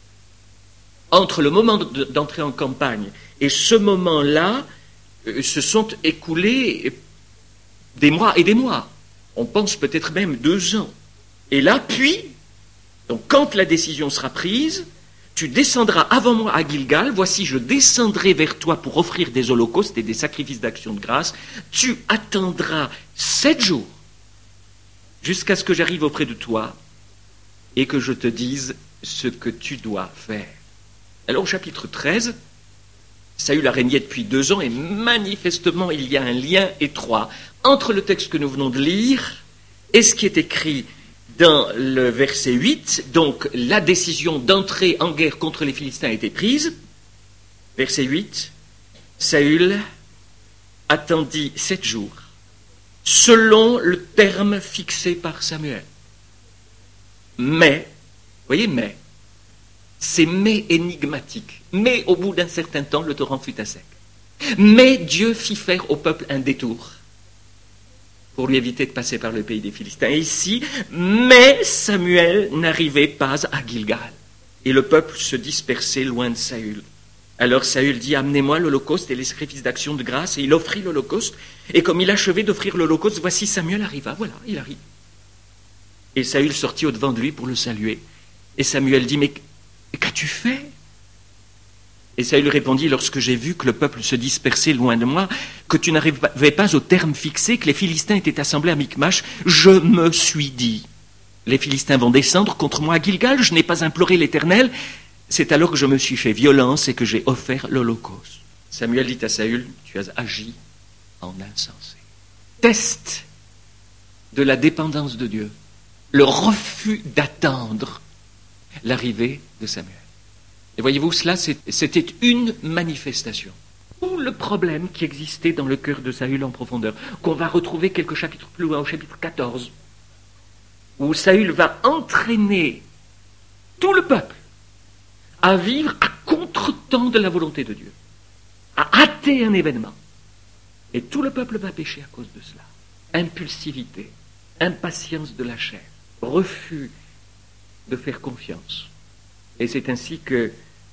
Entre le moment d'entrer en campagne et ce moment-là, se sont écoulés des mois et des mois. On pense peut-être même 2 ans. Et là, puis, donc quand la décision sera prise, tu descendras avant moi à Gilgal, voici je descendrai vers toi pour offrir des holocaustes et des sacrifices d'action de grâce, tu attendras 7 jours jusqu'à ce que j'arrive auprès de toi et que je te dise ce que tu dois faire. Alors au chapitre 13, Saül a régné depuis 2 ans et manifestement il y a un lien étroit entre le texte que nous venons de lire et ce qui est écrit dans le verset 8. Donc la décision d'entrer en guerre contre les Philistins a été prise. Verset 8, Saül attendit 7 jours selon le terme fixé par Samuel. Mais, voyez, mais, c'est mais énigmatique. Mais au bout d'un certain temps, le torrent fut à sec. Mais Dieu fit faire au peuple un détour pour lui éviter de passer par le pays des Philistins. Et ici, mais Samuel n'arrivait pas à Gilgal. Et le peuple se dispersait loin de Saül. Alors Saül dit, amenez-moi l'holocauste et les sacrifices d'action de grâce. Et il offrit l'holocauste. Et comme il achevait d'offrir l'holocauste, voici Samuel arriva. Voilà, il arrive. Et Saül sortit au-devant de lui pour le saluer. Et Samuel dit, mais qu'as-tu fait? Et Saül répondit, lorsque j'ai vu que le peuple se dispersait loin de moi, que tu n'arrivais pas au terme fixé, que les Philistins étaient assemblés à Michmash, je me suis dit, les Philistins vont descendre contre moi à Gilgal, je n'ai pas imploré l'Éternel. C'est alors que je me suis fait violence et que j'ai offert l'holocauste. Samuel dit à Saül, tu as agi en insensé. Test de la dépendance de Dieu, le refus d'attendre l'arrivée de Samuel. Et voyez-vous, cela, c'était une manifestation. Tout le problème qui existait dans le cœur de Saül en profondeur, qu'on va retrouver quelques chapitres plus loin, au chapitre 14, où Saül va entraîner tout le peuple à vivre à contre-temps de la volonté de Dieu, à hâter un événement. Et tout le peuple va pécher à cause de cela. Impulsivité, impatience de la chair, refus de faire confiance. Et c'est ainsi que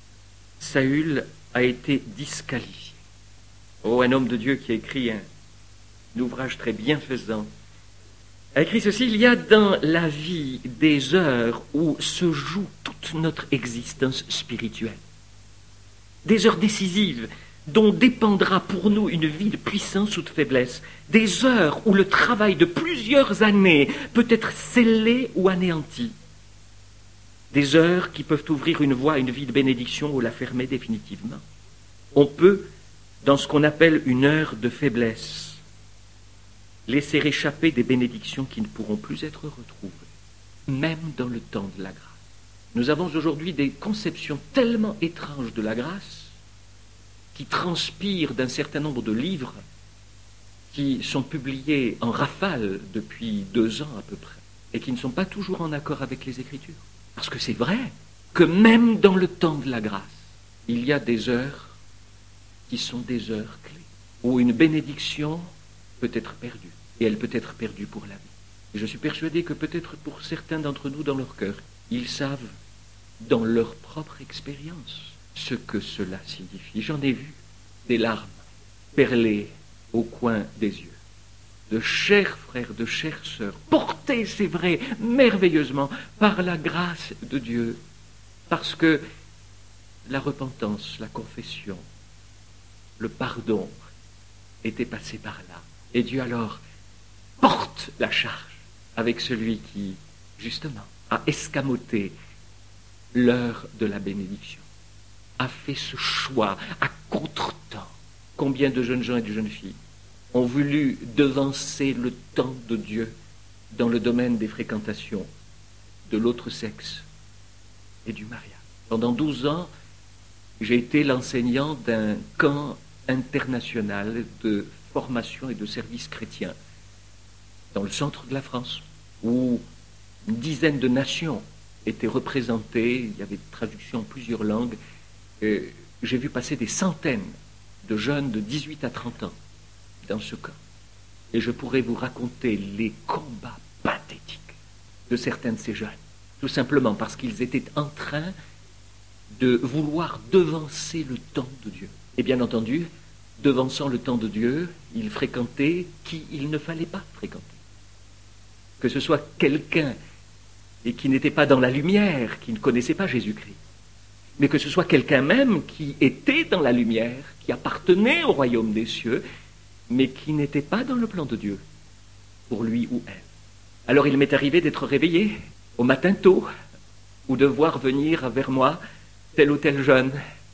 Saül a été disqualifié. Oh, un homme de Dieu qui a écrit un ouvrage très bienfaisant a écrit ceci: il y a dans la vie des heures où se joue toute notre existence spirituelle. Des heures décisives dont dépendra pour nous une vie de puissance ou de faiblesse. Des heures où le travail de plusieurs années peut être scellé ou anéanti. Des heures qui peuvent ouvrir une voie à une vie de bénédiction ou la fermer définitivement. On peut, dans ce qu'on appelle une heure de faiblesse, laisser échapper des bénédictions qui ne pourront plus être retrouvées, même dans le temps de la grâce. Nous avons aujourd'hui des conceptions tellement étranges de la grâce qui transpirent d'un certain nombre de livres qui sont publiés en rafale depuis 2 ans à peu près et qui ne sont pas toujours en accord avec les Écritures. Parce que c'est vrai que même dans le temps de la grâce, il y a des heures qui sont des heures clés, où une bénédiction peut être perdue, et elle peut être perdue pour la vie. Et je suis persuadé que peut-être pour certains d'entre nous, dans leur cœur, ils savent, dans leur propre expérience, ce que cela signifie. J'en ai vu des larmes perler au coin des yeux. De chers frères, de chères sœurs, portés, c'est vrai, merveilleusement, par la grâce de Dieu, parce que la repentance, la confession, le pardon étaient passés par là. Et Dieu alors porte la charge avec celui qui, justement, a escamoté l'heure de la bénédiction, a fait ce choix à contre-temps. Combien de jeunes gens et de jeunes filles ont voulu devancer le temps de Dieu dans le domaine des fréquentations de l'autre sexe et du mariage. Pendant 12 ans, j'ai été l'enseignant d'un camp international de formation et de service chrétien dans le centre de la France, où une dizaine de nations étaient représentées, il y avait des traductions en plusieurs langues. J'ai vu passer des centaines de jeunes de 18 à 30 ans dans ce camp. Et je pourrais vous raconter les combats pathétiques de certains de ces jeunes, tout simplement parce qu'ils étaient en train de vouloir devancer le temps de Dieu. Et bien entendu, devançant le temps de Dieu, ils fréquentaient qui il ne fallait pas fréquenter. Que ce soit quelqu'un et qui n'était pas dans la lumière, qui ne connaissait pas Jésus-Christ, mais que ce soit quelqu'un même qui était dans la lumière, qui appartenait au royaume des cieux, mais qui n'était pas dans le plan de Dieu, pour lui ou elle. Alors il m'est arrivé d'être réveillé au matin tôt, ou de voir venir vers moi tel ou tel jeune,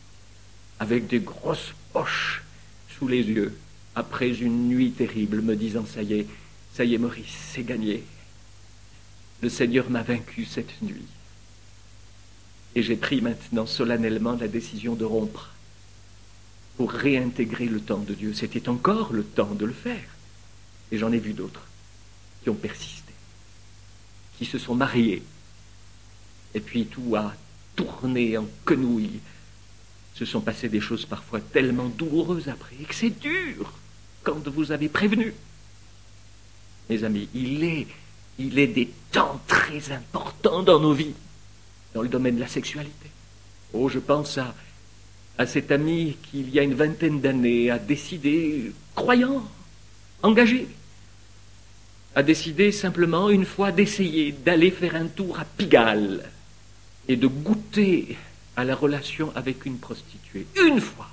avec des grosses poches sous les yeux, après une nuit terrible, me disant, ça y est Maurice, c'est gagné. Le Seigneur m'a vaincu cette nuit. Et j'ai pris maintenant solennellement la décision de rompre pour réintégrer le temps de Dieu. C'était encore le temps de le faire. Et j'en ai vu d'autres qui ont persisté, qui se sont mariés. Et puis tout a tourné en quenouille. Se sont passées des choses parfois tellement douloureuses après, et que c'est dur quand vous avez prévenu. Mes amis, il est des temps très importants dans nos vies, dans le domaine de la sexualité. Oh, je pense à cet ami qui, il y a une vingtaine d'années, a décidé, croyant, engagé, a décidé simplement une fois d'essayer d'aller faire un tour à Pigalle et de goûter à la relation avec une prostituée. Une fois.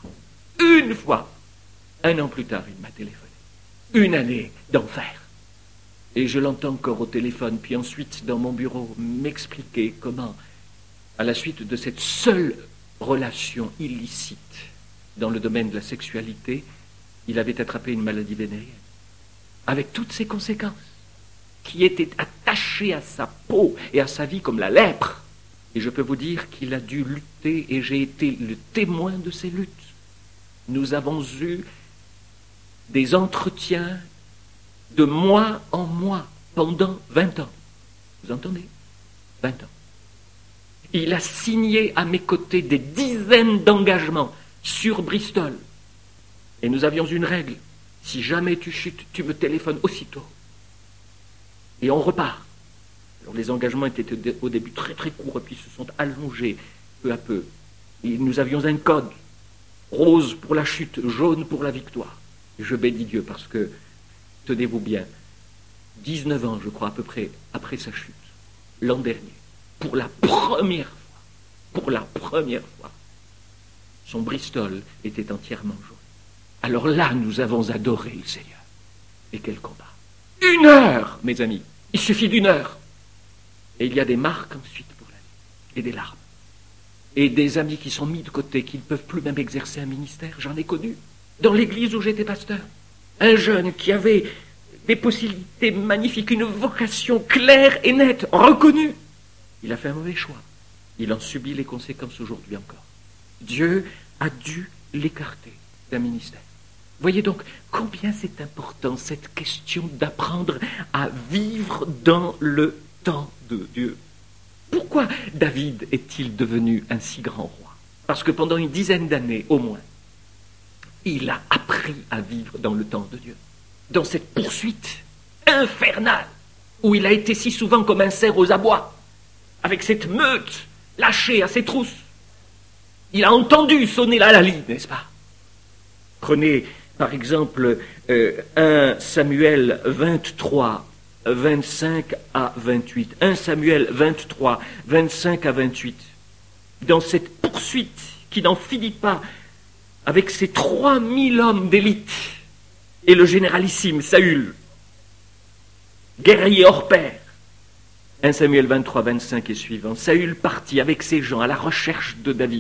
1 an plus tard, il m'a téléphoné. 1 année d'enfer. Et je l'entends encore au téléphone, puis ensuite dans mon bureau, m'expliquer comment, à la suite de cette seule relation illicite dans le domaine de la sexualité, il avait attrapé une maladie vénérienne, avec toutes ses conséquences. qui était attaché à sa peau et à sa vie comme la lèpre. Et je peux vous dire qu'il a dû lutter et j'ai été le témoin de ces luttes. Nous avons eu des entretiens de mois en mois pendant 20 ans. Vous entendez? 20 ans. Il a signé à mes côtés des dizaines d'engagements sur Bristol. Et nous avions une règle. Si jamais tu chutes, tu me téléphones aussitôt. Et on repart. Alors les engagements étaient au début très très courts, et puis se sont allongés peu à peu. Et nous avions un code. Rose pour la chute, jaune pour la victoire. Et je bénis Dieu parce que, tenez-vous bien, 19 ans, je crois, à peu près, après sa chute, l'an dernier, pour la première fois, son Bristol était entièrement jaune. Alors là, nous avons adoré le Seigneur. Et quel combat! 1 heure, mes amis. Il suffit d'1 heure. Et il y a des marques ensuite pour la vie. Et des larmes. Et des amis qui sont mis de côté, qui ne peuvent plus même exercer un ministère. J'en ai connu. Dans l'église où j'étais pasteur. Un jeune qui avait des possibilités magnifiques, une vocation claire et nette, reconnue. Il a fait un mauvais choix. Il en subit les conséquences aujourd'hui encore. Dieu a dû l'écarter d'un ministère. Voyez donc combien c'est important cette question d'apprendre à vivre dans le temps de Dieu. Pourquoi David est-il devenu un si grand roi? Parce que pendant une dizaine d'années au moins, il a appris à vivre dans le temps de Dieu. Dans cette poursuite infernale où il a été si souvent comme un cerf aux abois, avec cette meute lâchée à ses trousses. Il a entendu sonner la ligne, n'est-ce pas? Prenez par exemple 1 Samuel 23, 25 à 28. 1 Samuel 23, 25 à 28. Dans cette poursuite qui n'en finit pas avec ces 3000 hommes d'élite et le généralissime Saül, guerrier hors pair. 1 Samuel 23, 25 et suivant. Saül partit avec ses gens à la recherche de David.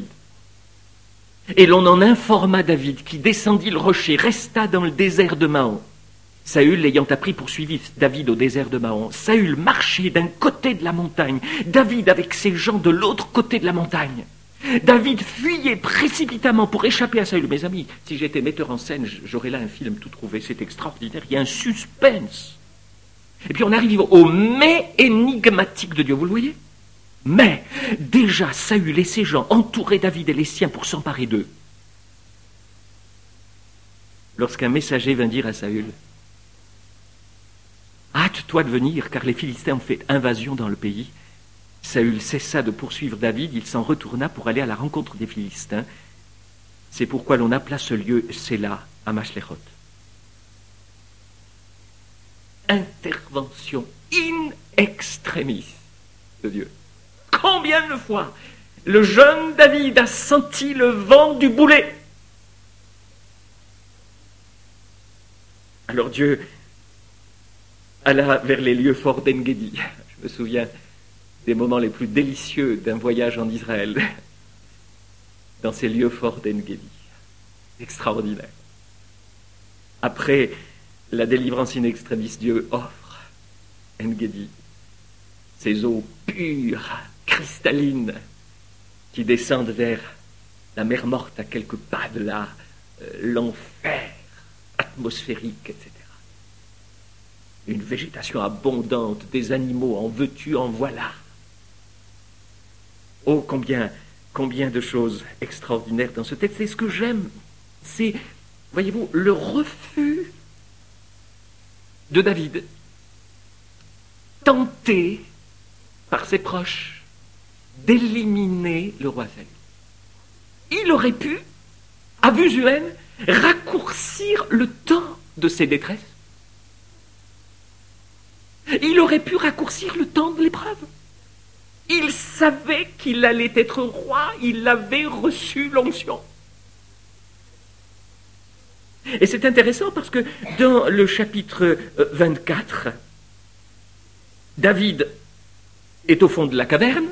Et l'on en informa David, qui descendit le rocher, resta dans le désert de Maon. Saül, l'ayant appris, poursuivit David au désert de Maon. Saül marchait d'un côté de la montagne, David avec ses gens de l'autre côté de la montagne. David fuyait précipitamment pour échapper à Saül. Mes amis, si j'étais metteur en scène, j'aurais là un film tout trouvé, c'est extraordinaire, il y a un suspense. Et puis on arrive au mais énigmatique de Dieu, vous le voyez? Mais déjà Saül et ses gens entouraient David et les siens pour s'emparer d'eux. Lorsqu'un messager vint dire à Saül, « Hâte-toi de venir, car les Philistins ont fait invasion dans le pays. » Saül cessa de poursuivre David, il s'en retourna pour aller à la rencontre des Philistins. C'est pourquoi l'on appela ce lieu Séla à Machléroth. Intervention in extremis de Dieu. Combien de fois le jeune David a senti le vent du boulet? Alors Dieu alla vers les lieux forts d'En-Gedi. Je me souviens des moments les plus délicieux d'un voyage en Israël, dans ces lieux forts d'En-Gedi. Extraordinaire. Après la délivrance in extremis, Dieu offre En-Gedi, ces eaux pures, cristallines, qui descendent vers la mer morte à quelques pas de là, l'enfer atmosphérique, etc. Une végétation abondante, des animaux, en veux-tu, en voilà. Oh, combien de choses extraordinaires dans ce texte. Et ce que j'aime, c'est, voyez-vous, le refus de David, tenté par ses proches d'éliminer le roi Saül. Il aurait pu, à vue humaine, raccourcir le temps de ses détresses. Il aurait pu raccourcir le temps de l'épreuve. Il savait qu'il allait être roi, il avait reçu l'onction. Et c'est intéressant parce que dans le chapitre 24, David est au fond de la caverne.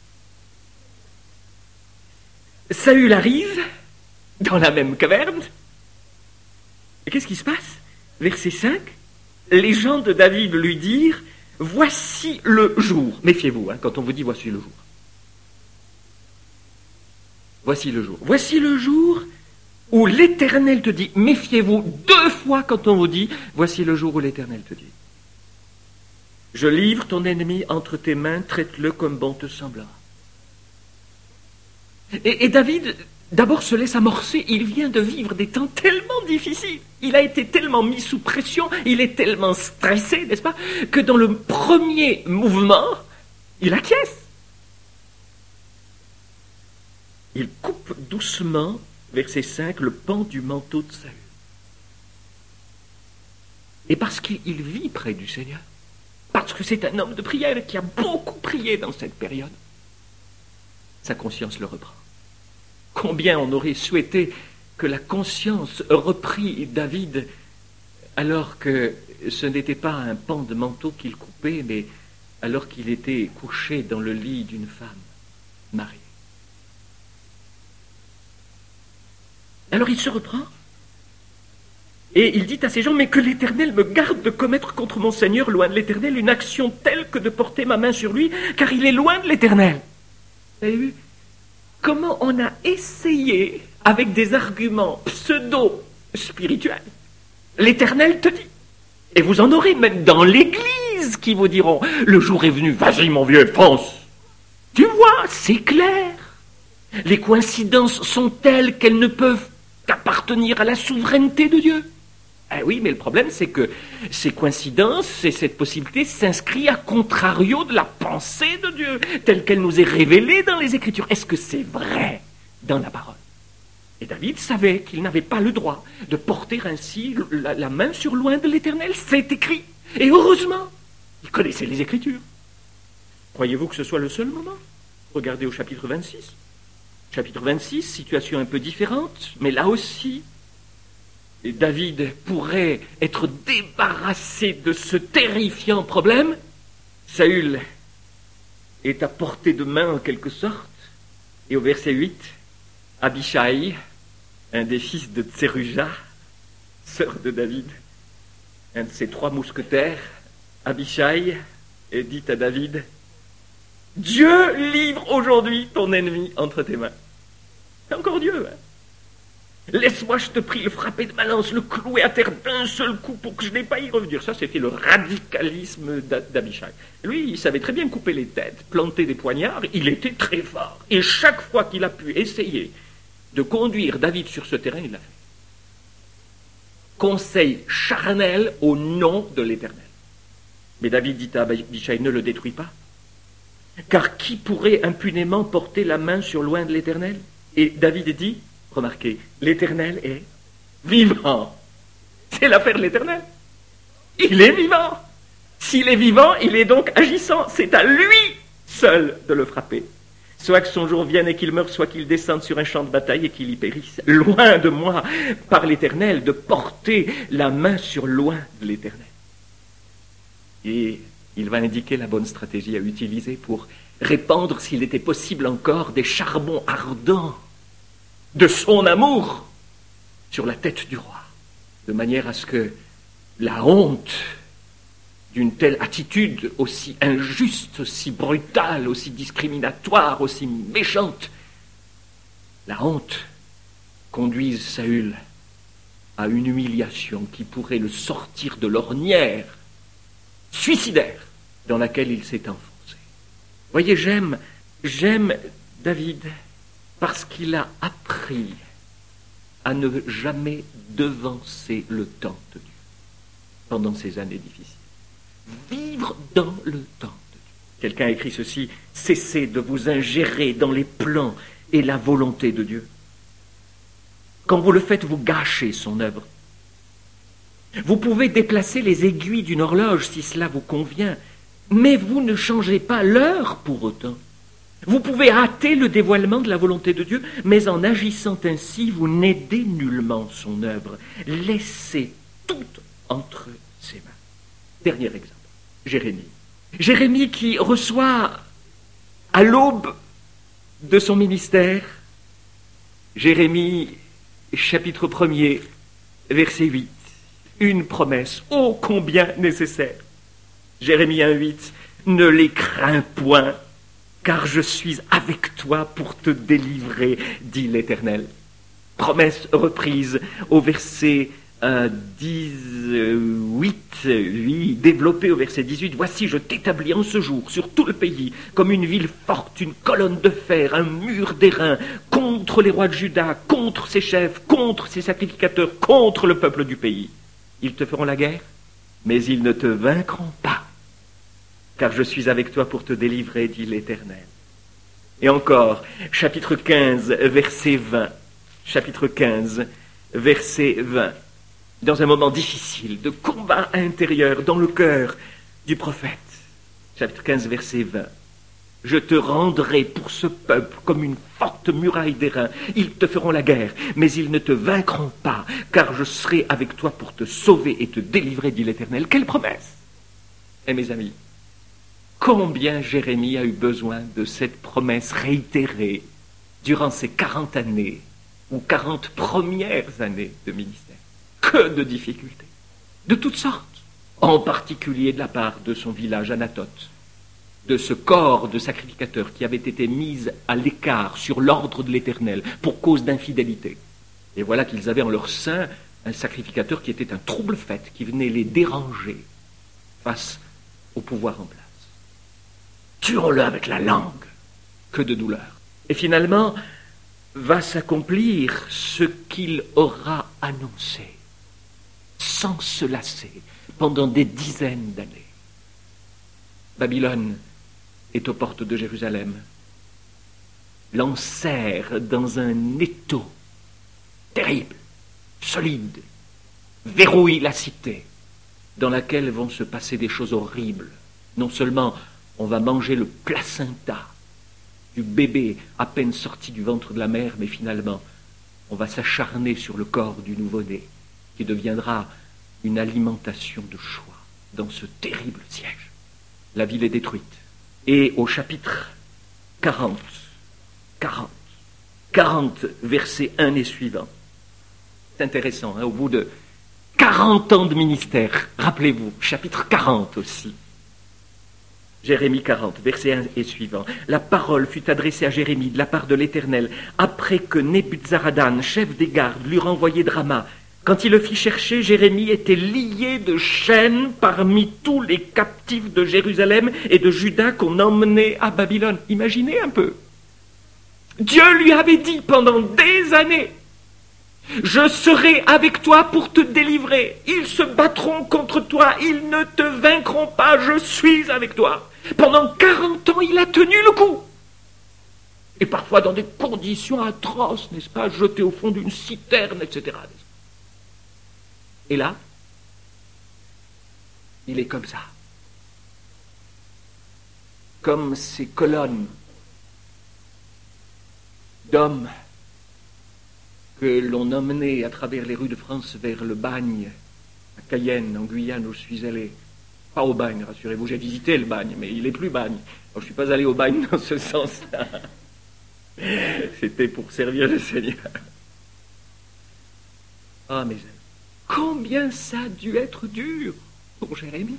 Saül arrive dans la même caverne. Et qu'est-ce qui se passe? Verset 5, les gens de David lui dirent, voici le jour. Méfiez-vous quand on vous dit voici le jour. Voici le jour. Voici le jour où l'Éternel te dit, méfiez-vous 2 fois quand on vous dit, voici le jour où l'Éternel te dit. Je livre ton ennemi entre tes mains, traite-le comme bon te semblera. Et David, d'abord, se laisse amorcer. Il vient de vivre des temps tellement difficiles. Il a été tellement mis sous pression, il est tellement stressé, n'est-ce pas, que dans le premier mouvement, il acquiesce. Il coupe doucement, verset 5, le pan du manteau de Saül. Et parce qu'il vit près du Seigneur, parce que c'est un homme de prière et qui a beaucoup prié dans cette période, sa conscience le reprend. Combien on aurait souhaité que la conscience reprit David alors que ce n'était pas un pan de manteau qu'il coupait, mais alors qu'il était couché dans le lit d'une femme mariée. Alors il se reprend et il dit à ces gens, mais que l'Éternel me garde de commettre contre mon Seigneur, loin de l'Éternel, une action telle que de porter ma main sur lui, car il est loin de l'Éternel. Vous avez vu comment on a essayé, avec des arguments pseudo-spirituels, l'Éternel te dit. Et vous en aurez même dans l'Église qui vous diront, le jour est venu, vas-y mon vieux, pense. Tu vois, c'est clair. Les coïncidences sont telles qu'elles ne peuvent qu'appartenir à la souveraineté de Dieu. Eh oui, mais le problème, c'est que ces coïncidences et cette possibilité s'inscrivent à contrario de la pensée de Dieu, telle qu'elle nous est révélée dans les Écritures. Est-ce que c'est vrai dans la parole? Et David savait qu'il n'avait pas le droit de porter ainsi la main sur loin de l'Éternel. C'est écrit. Et heureusement, il connaissait les Écritures. Croyez-vous que ce soit le seul moment? Regardez au chapitre 26. Chapitre 26, situation un peu différente, mais là aussi, David pourrait être débarrassé de ce terrifiant problème. Saül est à portée de main en quelque sorte. Et au verset 8, Abishai, un des fils de Tseruja, sœur de David, un de ses 3 mousquetaires, Abishai, dit à David, « Dieu livre aujourd'hui ton ennemi entre tes mains. » C'est encore Dieu, Laisse-moi, je te prie, le frapper de ma lance, le clouer à terre d'un seul coup pour que je n'ai pas à y revenir. Ça, c'était le radicalisme d'Abishai. Lui, il savait très bien couper les têtes, planter des poignards, il était très fort. Et chaque fois qu'il a pu essayer de conduire David sur ce terrain, il l'a fait. Conseil charnel au nom de l'Éternel. Mais David dit à Abishai, ne le détruis pas. Car qui pourrait impunément porter la main sur loin de l'Éternel? Et David dit, remarquez, l'Éternel est vivant. C'est l'affaire de l'Éternel. Il est vivant. S'il est vivant, il est donc agissant. C'est à lui seul de le frapper. Soit que son jour vienne et qu'il meure, soit qu'il descende sur un champ de bataille et qu'il y périsse. Loin de moi, par l'Éternel, de porter la main sur loin de l'Éternel. Et il va indiquer la bonne stratégie à utiliser pour répandre, s'il était possible encore, des charbons ardents de son amour sur la tête du roi, de manière à ce que la honte d'une telle attitude aussi injuste, aussi brutale, aussi discriminatoire, aussi méchante, la honte conduise Saül à une humiliation qui pourrait le sortir de l'ornière suicidaire dans laquelle il s'est enfoncé. Voyez, j'aime David parce qu'il a appris à ne jamais devancer le temps de Dieu pendant ces années difficiles. Vivre dans le temps de Dieu. Quelqu'un a écrit ceci, cessez de vous ingérer dans les plans et la volonté de Dieu. Quand vous le faites, vous gâchez son œuvre. Vous pouvez déplacer les aiguilles d'une horloge si cela vous convient, mais vous ne changez pas l'heure pour autant. Vous pouvez hâter le dévoilement de la volonté de Dieu, mais en agissant ainsi, vous n'aidez nullement son œuvre. Laissez tout entre ses mains. Dernier exemple, Jérémie. Jérémie qui reçoit à l'aube de son ministère, Jérémie, chapitre 1er, verset 8, une promesse ô combien nécessaire. Jérémie 1,8, ne les crains point, car je suis avec toi pour te délivrer, dit l'Éternel. Promesse reprise au verset 18, oui, développée au verset 18. Voici, je t'établis en ce jour sur tout le pays comme une ville forte, une colonne de fer, un mur d'airain contre les rois de Juda, contre ses chefs, contre ses sacrificateurs, contre le peuple du pays. Ils te feront la guerre, mais ils ne te vaincront pas, car je suis avec toi pour te délivrer, dit l'Éternel. Et encore, chapitre 15, verset 20. Chapitre 15, verset 20. Dans un moment difficile, de combat intérieur dans le cœur du prophète. Chapitre 15, verset 20. Je te rendrai pour ce peuple comme une forte muraille d'airain. Ils te feront la guerre, mais ils ne te vaincront pas, car je serai avec toi pour te sauver et te délivrer, dit l'Éternel. Quelle promesse! Et mes amis, combien Jérémie a eu besoin de cette promesse réitérée durant ces 40 années ou 40 premières années de ministère. Que de difficultés, de toutes sortes, en particulier de la part de son village Anathoth, de ce corps de sacrificateurs qui avait été mis à l'écart sur l'ordre de l'Éternel pour cause d'infidélité. Et voilà qu'ils avaient en leur sein un sacrificateur qui était un trouble-fête, qui venait les déranger face au pouvoir en place. Tuons-le avec la langue, que de douleur. Et finalement, va s'accomplir ce qu'il aura annoncé, sans se lasser, pendant des dizaines d'années. Babylone est aux portes de Jérusalem, l'enserre dans un étau terrible, solide, verrouille la cité, dans laquelle vont se passer des choses horribles. Non seulement on va manger le placenta du bébé à peine sorti du ventre de la mère, mais finalement, on va s'acharner sur le corps du nouveau-né, qui deviendra une alimentation de choix dans ce terrible siège. La ville est détruite. Et au chapitre 40, versets 1 et suivants. C'est intéressant, hein, au bout de 40 ans de ministère, rappelez-vous, chapitre 40 aussi. Jérémie 40, verset 1 et suivant. La parole fut adressée à Jérémie de la part de l'Éternel, après que Nebuzaradan, chef des gardes, l'eut renvoyé de Rama. Quand il le fit chercher, Jérémie était lié de chaînes parmi tous les captifs de Jérusalem et de Juda qu'on emmenait à Babylone. Imaginez un peu. Dieu lui avait dit pendant des années, je serai avec toi pour te délivrer. Ils se battront contre toi, ils ne te vaincront pas, je suis avec toi. Pendant 40 ans, il a tenu le coup. Et parfois dans des conditions atroces, n'est-ce pas, jeté au fond d'une citerne, etc. Et là, il est comme ça. Comme ces colonnes d'hommes que l'on emmenait à travers les rues de France vers le Bagne, à Cayenne, en Guyane, où je suis allé. Pas au Bagne, rassurez-vous, j'ai visité le Bagne, mais il n'est plus Bagne. Alors, je ne suis pas allé au Bagne dans ce sens-là. C'était pour servir le Seigneur. Ah, mes amis, combien ça a dû être dur pour Jérémie.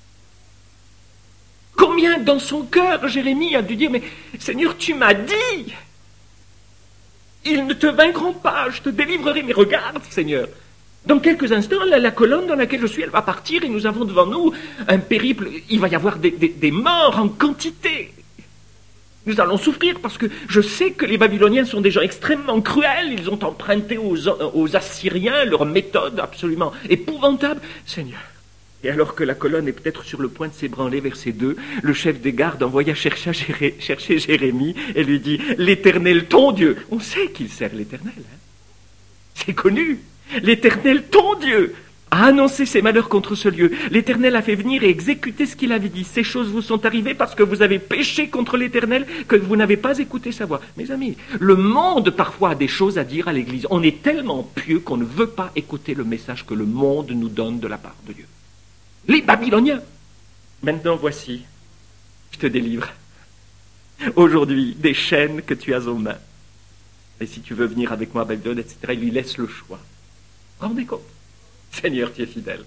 Combien dans son cœur Jérémie a dû dire, mais Seigneur, tu m'as dit, ils ne te vaincront pas, je te délivrerai. Mais regarde, Seigneur, dans quelques instants, la colonne dans laquelle je suis, elle va partir et nous avons devant nous un périple. Il va y avoir des morts en quantité. Nous allons souffrir parce que je sais que les Babyloniens sont des gens extrêmement cruels. Ils ont emprunté aux Assyriens leur méthode absolument épouvantable. Seigneur. Et alors que la colonne est peut-être sur le point de s'ébranler, verset 2, le chef des gardes envoya chercher Jérémie et lui dit, l'Éternel, ton Dieu. On sait qu'il sert l'Éternel. Hein, c'est connu. L'Éternel, ton Dieu, a annoncé ses malheurs contre ce lieu. L'Éternel a fait venir et exécuter ce qu'il avait dit. Ces choses vous sont arrivées parce que vous avez péché contre l'Éternel, que vous n'avez pas écouté sa voix. Mes amis, le monde parfois a des choses à dire à l'Église. On est tellement pieux qu'on ne veut pas écouter le message que le monde nous donne de la part de Dieu. Les Babyloniens. Maintenant, voici, je te délivre. Aujourd'hui, des chaînes que tu as aux mains. Et si tu veux venir avec moi à Babylone, etc., il lui laisse le choix. Rendez compte. Seigneur, tu es fidèle.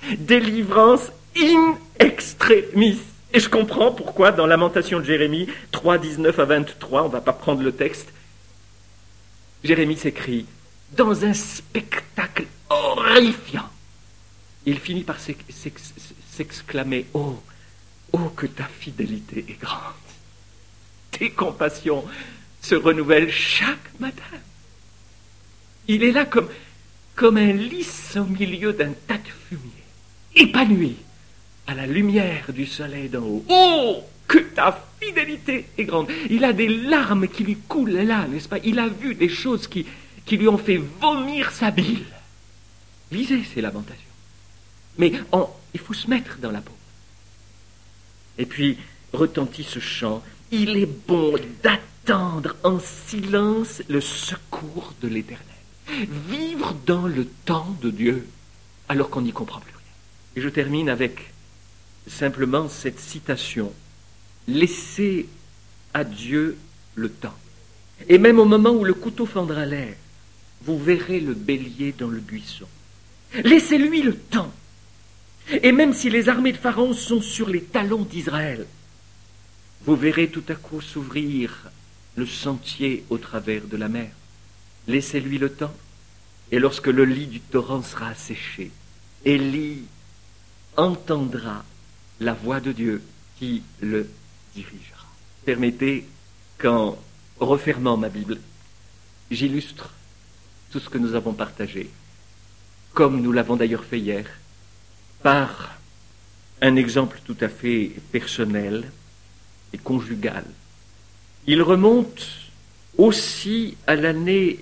Délivrance in extremis. Et je comprends pourquoi dans Lamentation de Jérémie 3, 19 à 23, on ne va pas prendre le texte, Jérémie s'écrit, dans un spectacle horrifiant, il finit par s'exclamer, oh, que ta fidélité est grande. Tes compassions se renouvellent chaque matin. Il est là comme un lys au milieu d'un tas de fumier, épanoui à la lumière du soleil d'en haut. Oh, que ta fidélité est grande. Il a des larmes qui lui coulent là, n'est-ce pas? Il a vu des choses qui lui ont fait vomir sa bile. Lisez ces lamentations. Mais il faut se mettre dans la peau. Et puis retentit ce chant. Il est bon d'attendre en silence le secours de l'Éternel. Vivre dans le temps de Dieu alors qu'on n'y comprend plus rien. Et je termine avec simplement cette citation. Laissez à Dieu le temps. Et même au moment où le couteau fendra l'air, vous verrez le bélier dans le buisson. Laissez-lui le temps. Et même si les armées de Pharaon sont sur les talons d'Israël, vous verrez tout à coup s'ouvrir le sentier au travers de la mer. Laissez-lui le temps. Et lorsque le lit du torrent sera asséché, Élie entendra la voix de Dieu qui le dirigera. Permettez qu'en refermant ma Bible, j'illustre tout ce que nous avons partagé, comme nous l'avons d'ailleurs fait hier, par un exemple tout à fait personnel et conjugal. Il remonte aussi à l'année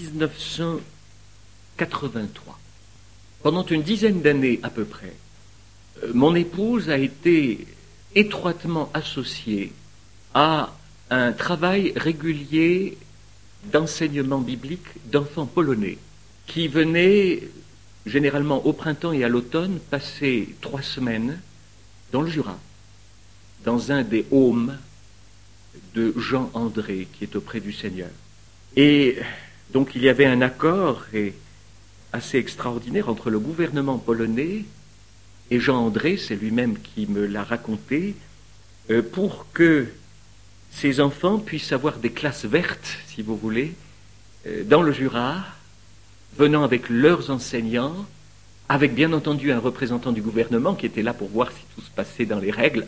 1983. Pendant une dizaine d'années à peu près, mon épouse a été étroitement associée à un travail régulier d'enseignement biblique d'enfants polonais qui venaient généralement au printemps et à l'automne passer 3 semaines dans le Jura, dans un des homes de Jean André qui est auprès du Seigneur. Et donc il y avait un accord assez extraordinaire entre le gouvernement polonais et Jean André, c'est lui-même qui me l'a raconté, pour que ces enfants puissent avoir des classes vertes, si vous voulez, dans le Jura, venant avec leurs enseignants, avec bien entendu un représentant du gouvernement qui était là pour voir si tout se passait dans les règles.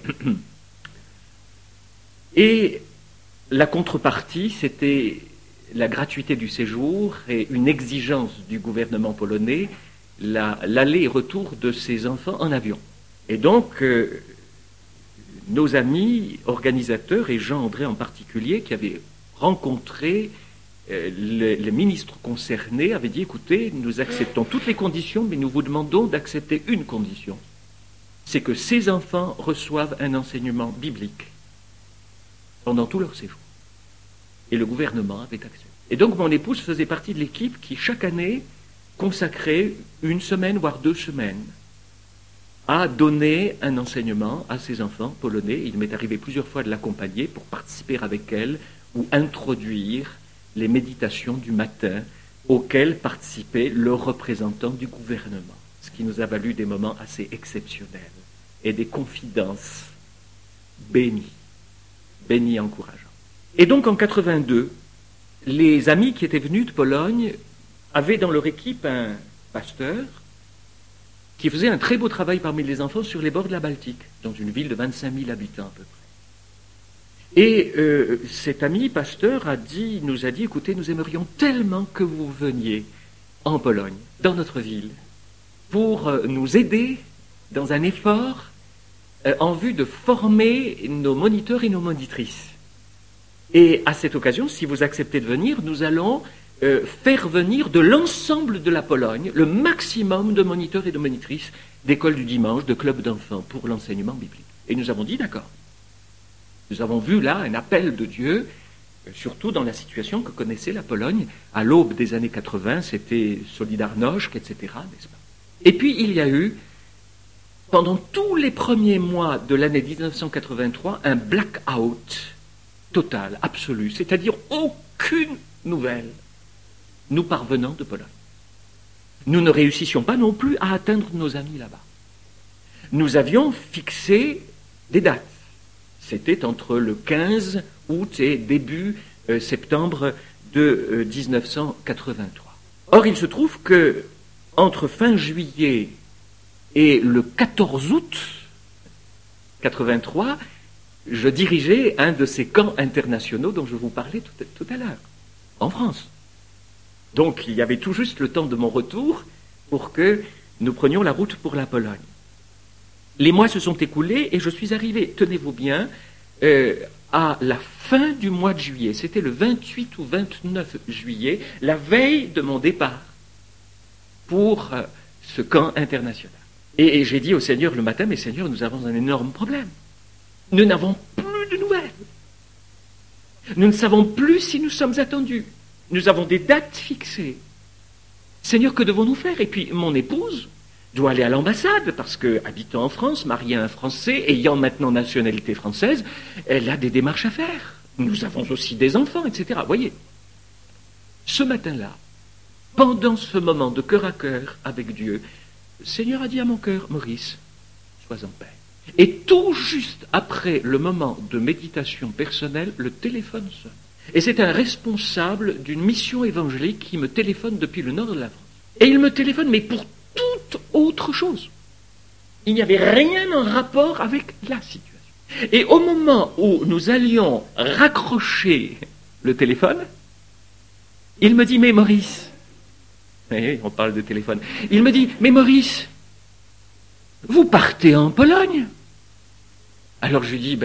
Et la contrepartie, c'était la gratuité du séjour et une exigence du gouvernement polonais, l'aller et retour de ces enfants en avion. Et donc, nos amis organisateurs, et Jean André en particulier, qui avaient rencontré les ministres concernés, avaient dit, écoutez, nous acceptons toutes les conditions, mais nous vous demandons d'accepter une condition. C'est que ces enfants reçoivent un enseignement biblique pendant tout leur séjour. Et le gouvernement avait accepté. Et donc mon épouse faisait partie de l'équipe qui, chaque année, consacrait 1 semaine, voire 2 semaines, à donner un enseignement à ces enfants polonais. Il m'est arrivé plusieurs fois de l'accompagner pour participer avec elle ou introduire les méditations du matin auxquelles participait le représentant du gouvernement, ce qui nous a valu des moments assez exceptionnels et des confidences bénies et encourageantes. Et donc en 82, les amis qui étaient venus de Pologne avaient dans leur équipe un pasteur qui faisait un très beau travail parmi les enfants sur les bords de la Baltique, dans une ville de 25 000 habitants à peu près. Et cet ami pasteur nous a dit, écoutez, nous aimerions tellement que vous veniez en Pologne, dans notre ville, pour nous aider dans un effort en vue de former nos moniteurs et nos monitrices. Et à cette occasion, si vous acceptez de venir, nous allons faire venir de l'ensemble de la Pologne le maximum de moniteurs et de monitrices d'écoles du dimanche, de clubs d'enfants pour l'enseignement biblique. Et nous avons dit d'accord. Nous avons vu là un appel de Dieu, surtout dans la situation que connaissait la Pologne. À l'aube des années 80, c'était Solidarność, etc., n'est-ce pas? Et puis il y a eu, pendant tous les premiers mois de l'année 1983, un blackout total, absolu, c'est-à-dire aucune nouvelle nous parvenant de Pologne. Nous ne réussissions pas non plus à atteindre nos amis là-bas. nous avions fixé des dates. C'était entre le 15 août et début septembre de 1983. Or, il se trouve que entre fin juillet et le 14 août 83, je dirigeais un de ces camps internationaux dont je vous parlais tout à l'heure, en France. Donc, il y avait tout juste le temps de mon retour pour que nous prenions la route pour la Pologne. Les mois se sont écoulés et je suis arrivé, tenez-vous bien, à la fin du mois de juillet. C'était le 28 ou 29 juillet, la veille de mon départ pour ce camp international. Et j'ai dit au Seigneur le matin, mais Seigneur, nous avons un énorme problème. Nous n'avons plus de nouvelles. Nous ne savons plus si nous sommes attendus. Nous avons des dates fixées. Seigneur, que devons-nous faire? Et puis, mon épouse doit aller à l'ambassade, parce que, habitant en France, mariée à un Français, ayant maintenant nationalité française, elle a des démarches à faire. Nous avons aussi des enfants, etc. Voyez, ce matin-là, pendant ce moment de cœur à cœur avec Dieu, le Seigneur a dit à mon cœur, Maurice, sois en paix. Et tout juste après le moment de méditation personnelle, le téléphone sonne. Et c'est un responsable d'une mission évangélique qui me téléphone depuis le nord de la France. Et il me téléphone, mais pour toute autre chose. Il n'y avait rien en rapport avec la situation. Et au moment où nous allions raccrocher le téléphone, il me dit, mais Maurice, oui, on parle de téléphone, il me dit, mais Maurice, vous partez en Pologne? Alors je lui dis,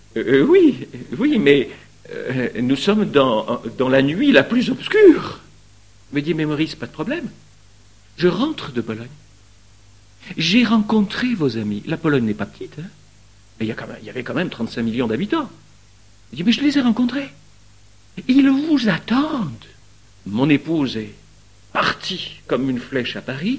oui, mais nous sommes dans la nuit la plus obscure. Il me dit, mais Maurice, pas de problème. Je rentre de Pologne. J'ai rencontré vos amis. La Pologne n'est pas petite, hein. Mais il y avait quand même 35 millions d'habitants. Il dit, mais je les ai rencontrés. Ils vous attendent. Mon épouse est partie comme une flèche à Paris,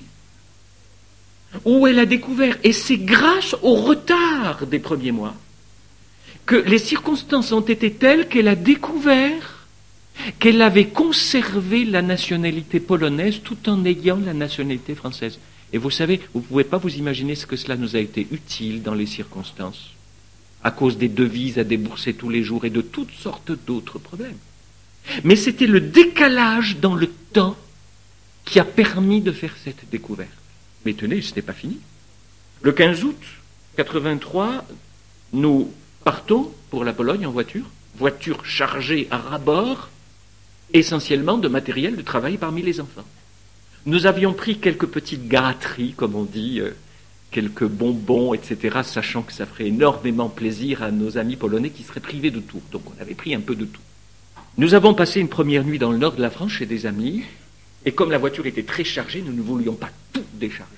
où elle a découvert, et c'est grâce au retard des premiers mois, que les circonstances ont été telles qu'elle a découvert qu'elle avait conservé la nationalité polonaise tout en ayant la nationalité française. Et vous savez, vous ne pouvez pas vous imaginer ce que cela nous a été utile dans les circonstances, à cause des devises à débourser tous les jours et de toutes sortes d'autres problèmes. Mais c'était le décalage dans le temps qui a permis de faire cette découverte. Mais tenez, ce n'est pas fini. Le 15 août 83, nous partons pour la Pologne en voiture chargée à ras-bord, essentiellement de matériel de travail parmi les enfants. Nous avions pris quelques petites gâteries, comme on dit, quelques bonbons, etc., sachant que ça ferait énormément plaisir à nos amis polonais qui seraient privés de tout. Donc on avait pris un peu de tout. Nous avons passé une première nuit dans le nord de la France chez des amis, et comme la voiture était très chargée, nous ne voulions pas tout décharger.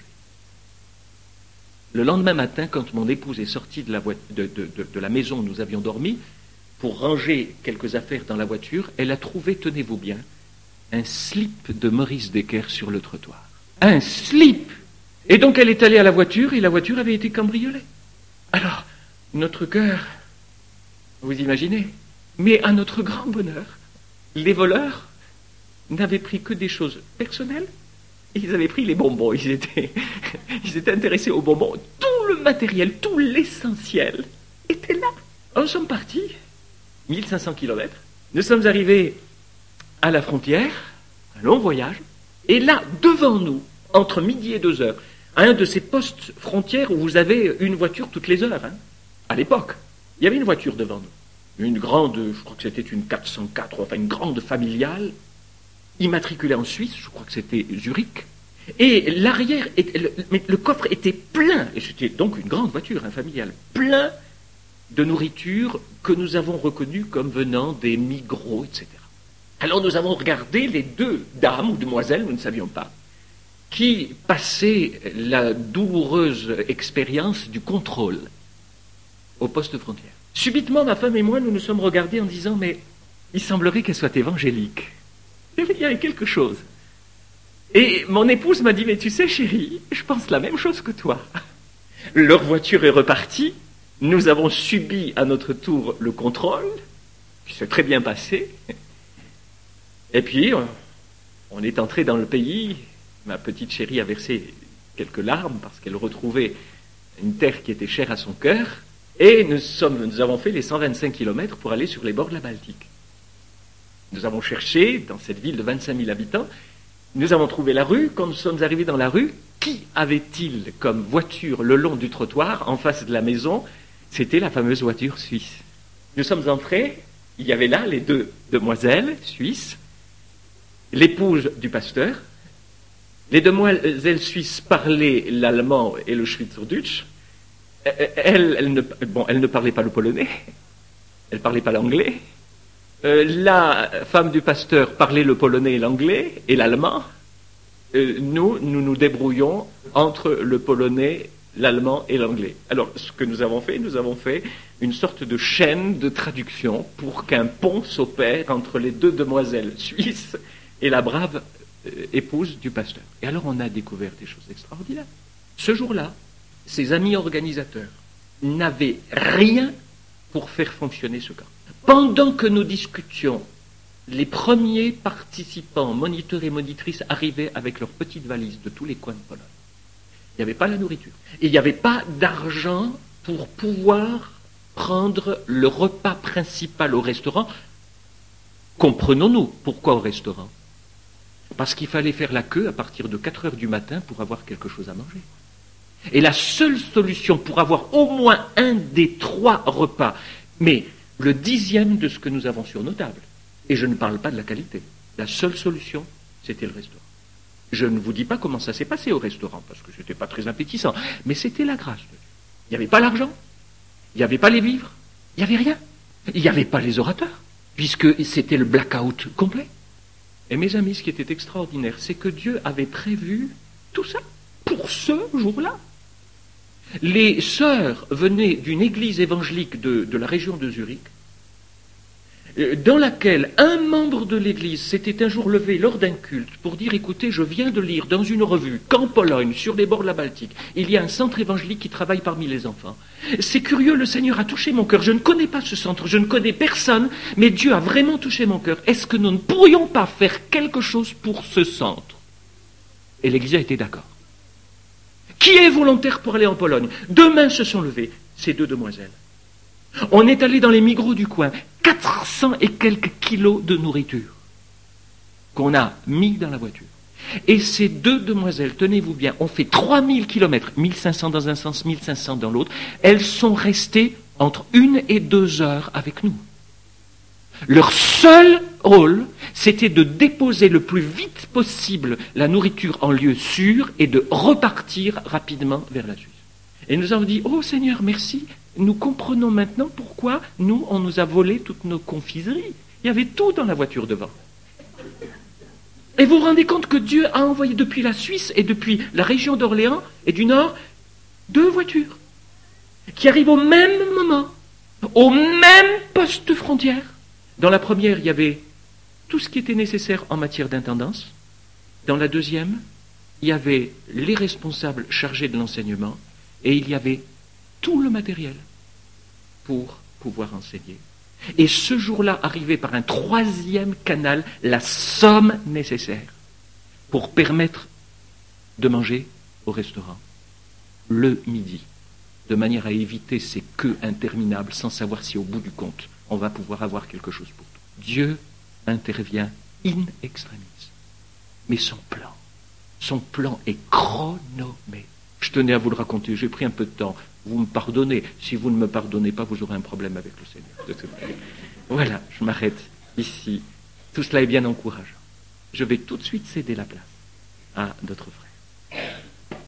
Le lendemain matin, quand mon épouse est sortie de la maison où nous avions dormi, pour ranger quelques affaires dans la voiture, elle a trouvé, tenez-vous bien, un slip de Maurice Decker sur le trottoir. Un slip! Et donc elle est allée à la voiture, et la voiture avait été cambriolée. Alors, notre cœur, vous imaginez, mais à notre grand bonheur, les voleurs n'avaient pris que des choses personnelles, et ils avaient pris les bonbons. Ils étaient intéressés aux bonbons. Tout le matériel, tout l'essentiel était là. Nous sommes partis, 1500 kilomètres. Nous sommes arrivés à la frontière, un long voyage, et là, devant nous, entre midi et 2 heures, à un de ces postes frontières où vous avez une voiture toutes les heures, hein, à l'époque, il y avait une voiture devant nous. Une grande, je crois que c'était une 404, enfin une grande familiale, immatriculée en Suisse, je crois que c'était Zurich, et l'arrière, le coffre était plein, et c'était donc une grande voiture, hein, familiale, plein de nourriture que nous avons reconnue comme venant des Migros, etc. Alors nous avons regardé les 2 dames ou demoiselles, nous ne savions pas, qui passaient la douloureuse expérience du contrôle au poste frontière. Subitement, ma femme et moi, nous nous sommes regardés en disant, mais il semblerait qu'elle soit évangélique. Il y avait quelque chose. Et mon épouse m'a dit, mais tu sais chérie, je pense la même chose que toi. Leur voiture est repartie, nous avons subi à notre tour le contrôle, qui s'est très bien passé. Et puis, on est entré dans le pays, ma petite chérie a versé quelques larmes parce qu'elle retrouvait une terre qui était chère à son cœur, et nous avons fait les 125 kilomètres pour aller sur les bords de la Baltique. Nous avons cherché, dans cette ville de 25 000 habitants, nous avons trouvé la rue. Quand nous sommes arrivés dans la rue, qui avait-il comme voiture le long du trottoir, en face de la maison? C'était la fameuse voiture suisse. Nous sommes entrés, il y avait là les deux demoiselles suisses, l'épouse du pasteur. Les demoiselles suisses parlaient l'allemand et le schweizerdeutsch. Elle ne parlait pas le polonais, elle ne parlait pas l'anglais. La femme du pasteur parlait le polonais et l'anglais et l'allemand. Nous nous débrouillons entre le polonais, l'allemand et l'anglais. Alors, ce que nous avons fait une sorte de chaîne de traduction pour qu'un pont s'opère entre les deux demoiselles suisses et la brave épouse du pasteur. Et alors, on a découvert des choses extraordinaires. Ce jour-là, ses amis organisateurs n'avaient rien pour faire fonctionner ce camp. Pendant que nous discutions, les premiers participants, moniteurs et monitrices, arrivaient avec leurs petites valises de tous les coins de Pologne. Il n'y avait pas la nourriture. Et il n'y avait pas d'argent pour pouvoir prendre le repas principal au restaurant. Comprenons-nous pourquoi au restaurant? Parce qu'il fallait faire la queue à partir de 4 heures du matin pour avoir quelque chose à manger. Et la seule solution pour avoir au moins un des 3 repas, mais le 10e de ce que nous avons sur nos tables, et je ne parle pas de la qualité, la seule solution, c'était le restaurant. Je ne vous dis pas comment ça s'est passé au restaurant, parce que ce n'était pas très appétissant, mais c'était la grâce de Dieu. Il n'y avait pas l'argent, il n'y avait pas les vivres, il n'y avait rien. Il n'y avait pas les orateurs, puisque c'était le blackout complet. Et mes amis, ce qui était extraordinaire, c'est que Dieu avait prévu tout ça pour ce jour-là. Les sœurs venaient d'une église évangélique de la région de Zurich, dans laquelle un membre de l'église s'était un jour levé lors d'un culte pour dire, écoutez, je viens de lire dans une revue qu'en Pologne, sur les bords de la Baltique, il y a un centre évangélique qui travaille parmi les enfants. C'est curieux, le Seigneur a touché mon cœur. Je ne connais pas ce centre, je ne connais personne, mais Dieu a vraiment touché mon cœur. Est-ce que nous ne pourrions pas faire quelque chose pour ce centre? Et l'église a été d'accord. Qui est volontaire pour aller en Pologne? 2 mains se sont levées, ces 2 demoiselles. On est allé dans les Migros du coin, 400 et quelques kilos de nourriture qu'on a mis dans la voiture. Et ces 2 demoiselles, tenez-vous bien, ont fait 3000 kilomètres, 1500 dans un sens, 1500 dans l'autre. Elles sont restées entre 1 et 2 heures avec nous. Leur seul rôle, c'était de déposer le plus vite possible la nourriture en lieu sûr et de repartir rapidement vers la Suisse. Et nous avons dit, oh Seigneur, merci, nous comprenons maintenant pourquoi on nous a volé toutes nos confiseries. Il y avait tout dans la voiture devant. Et vous vous rendez compte que Dieu a envoyé depuis la Suisse et depuis la région d'Orléans et du Nord 2 voitures qui arrivent au même moment, au même poste frontière. Dans la première, il y avait tout ce qui était nécessaire en matière d'intendance. Dans la deuxième, il y avait les responsables chargés de l'enseignement et il y avait tout le matériel pour pouvoir enseigner. Et ce jour-là, arrivait par un 3e canal la somme nécessaire pour permettre de manger au restaurant le midi, de manière à éviter ces queues interminables sans savoir si au bout du compte, on va pouvoir avoir quelque chose pour tout. Dieu intervient in extremis. Mais son plan est chronomètre. Je tenais à vous le raconter, j'ai pris un peu de temps. Vous me pardonnez. Si vous ne me pardonnez pas, vous aurez un problème avec le Seigneur. Voilà, je m'arrête ici. Tout cela est bien encourageant. Je vais tout de suite céder la place à d'autres frères.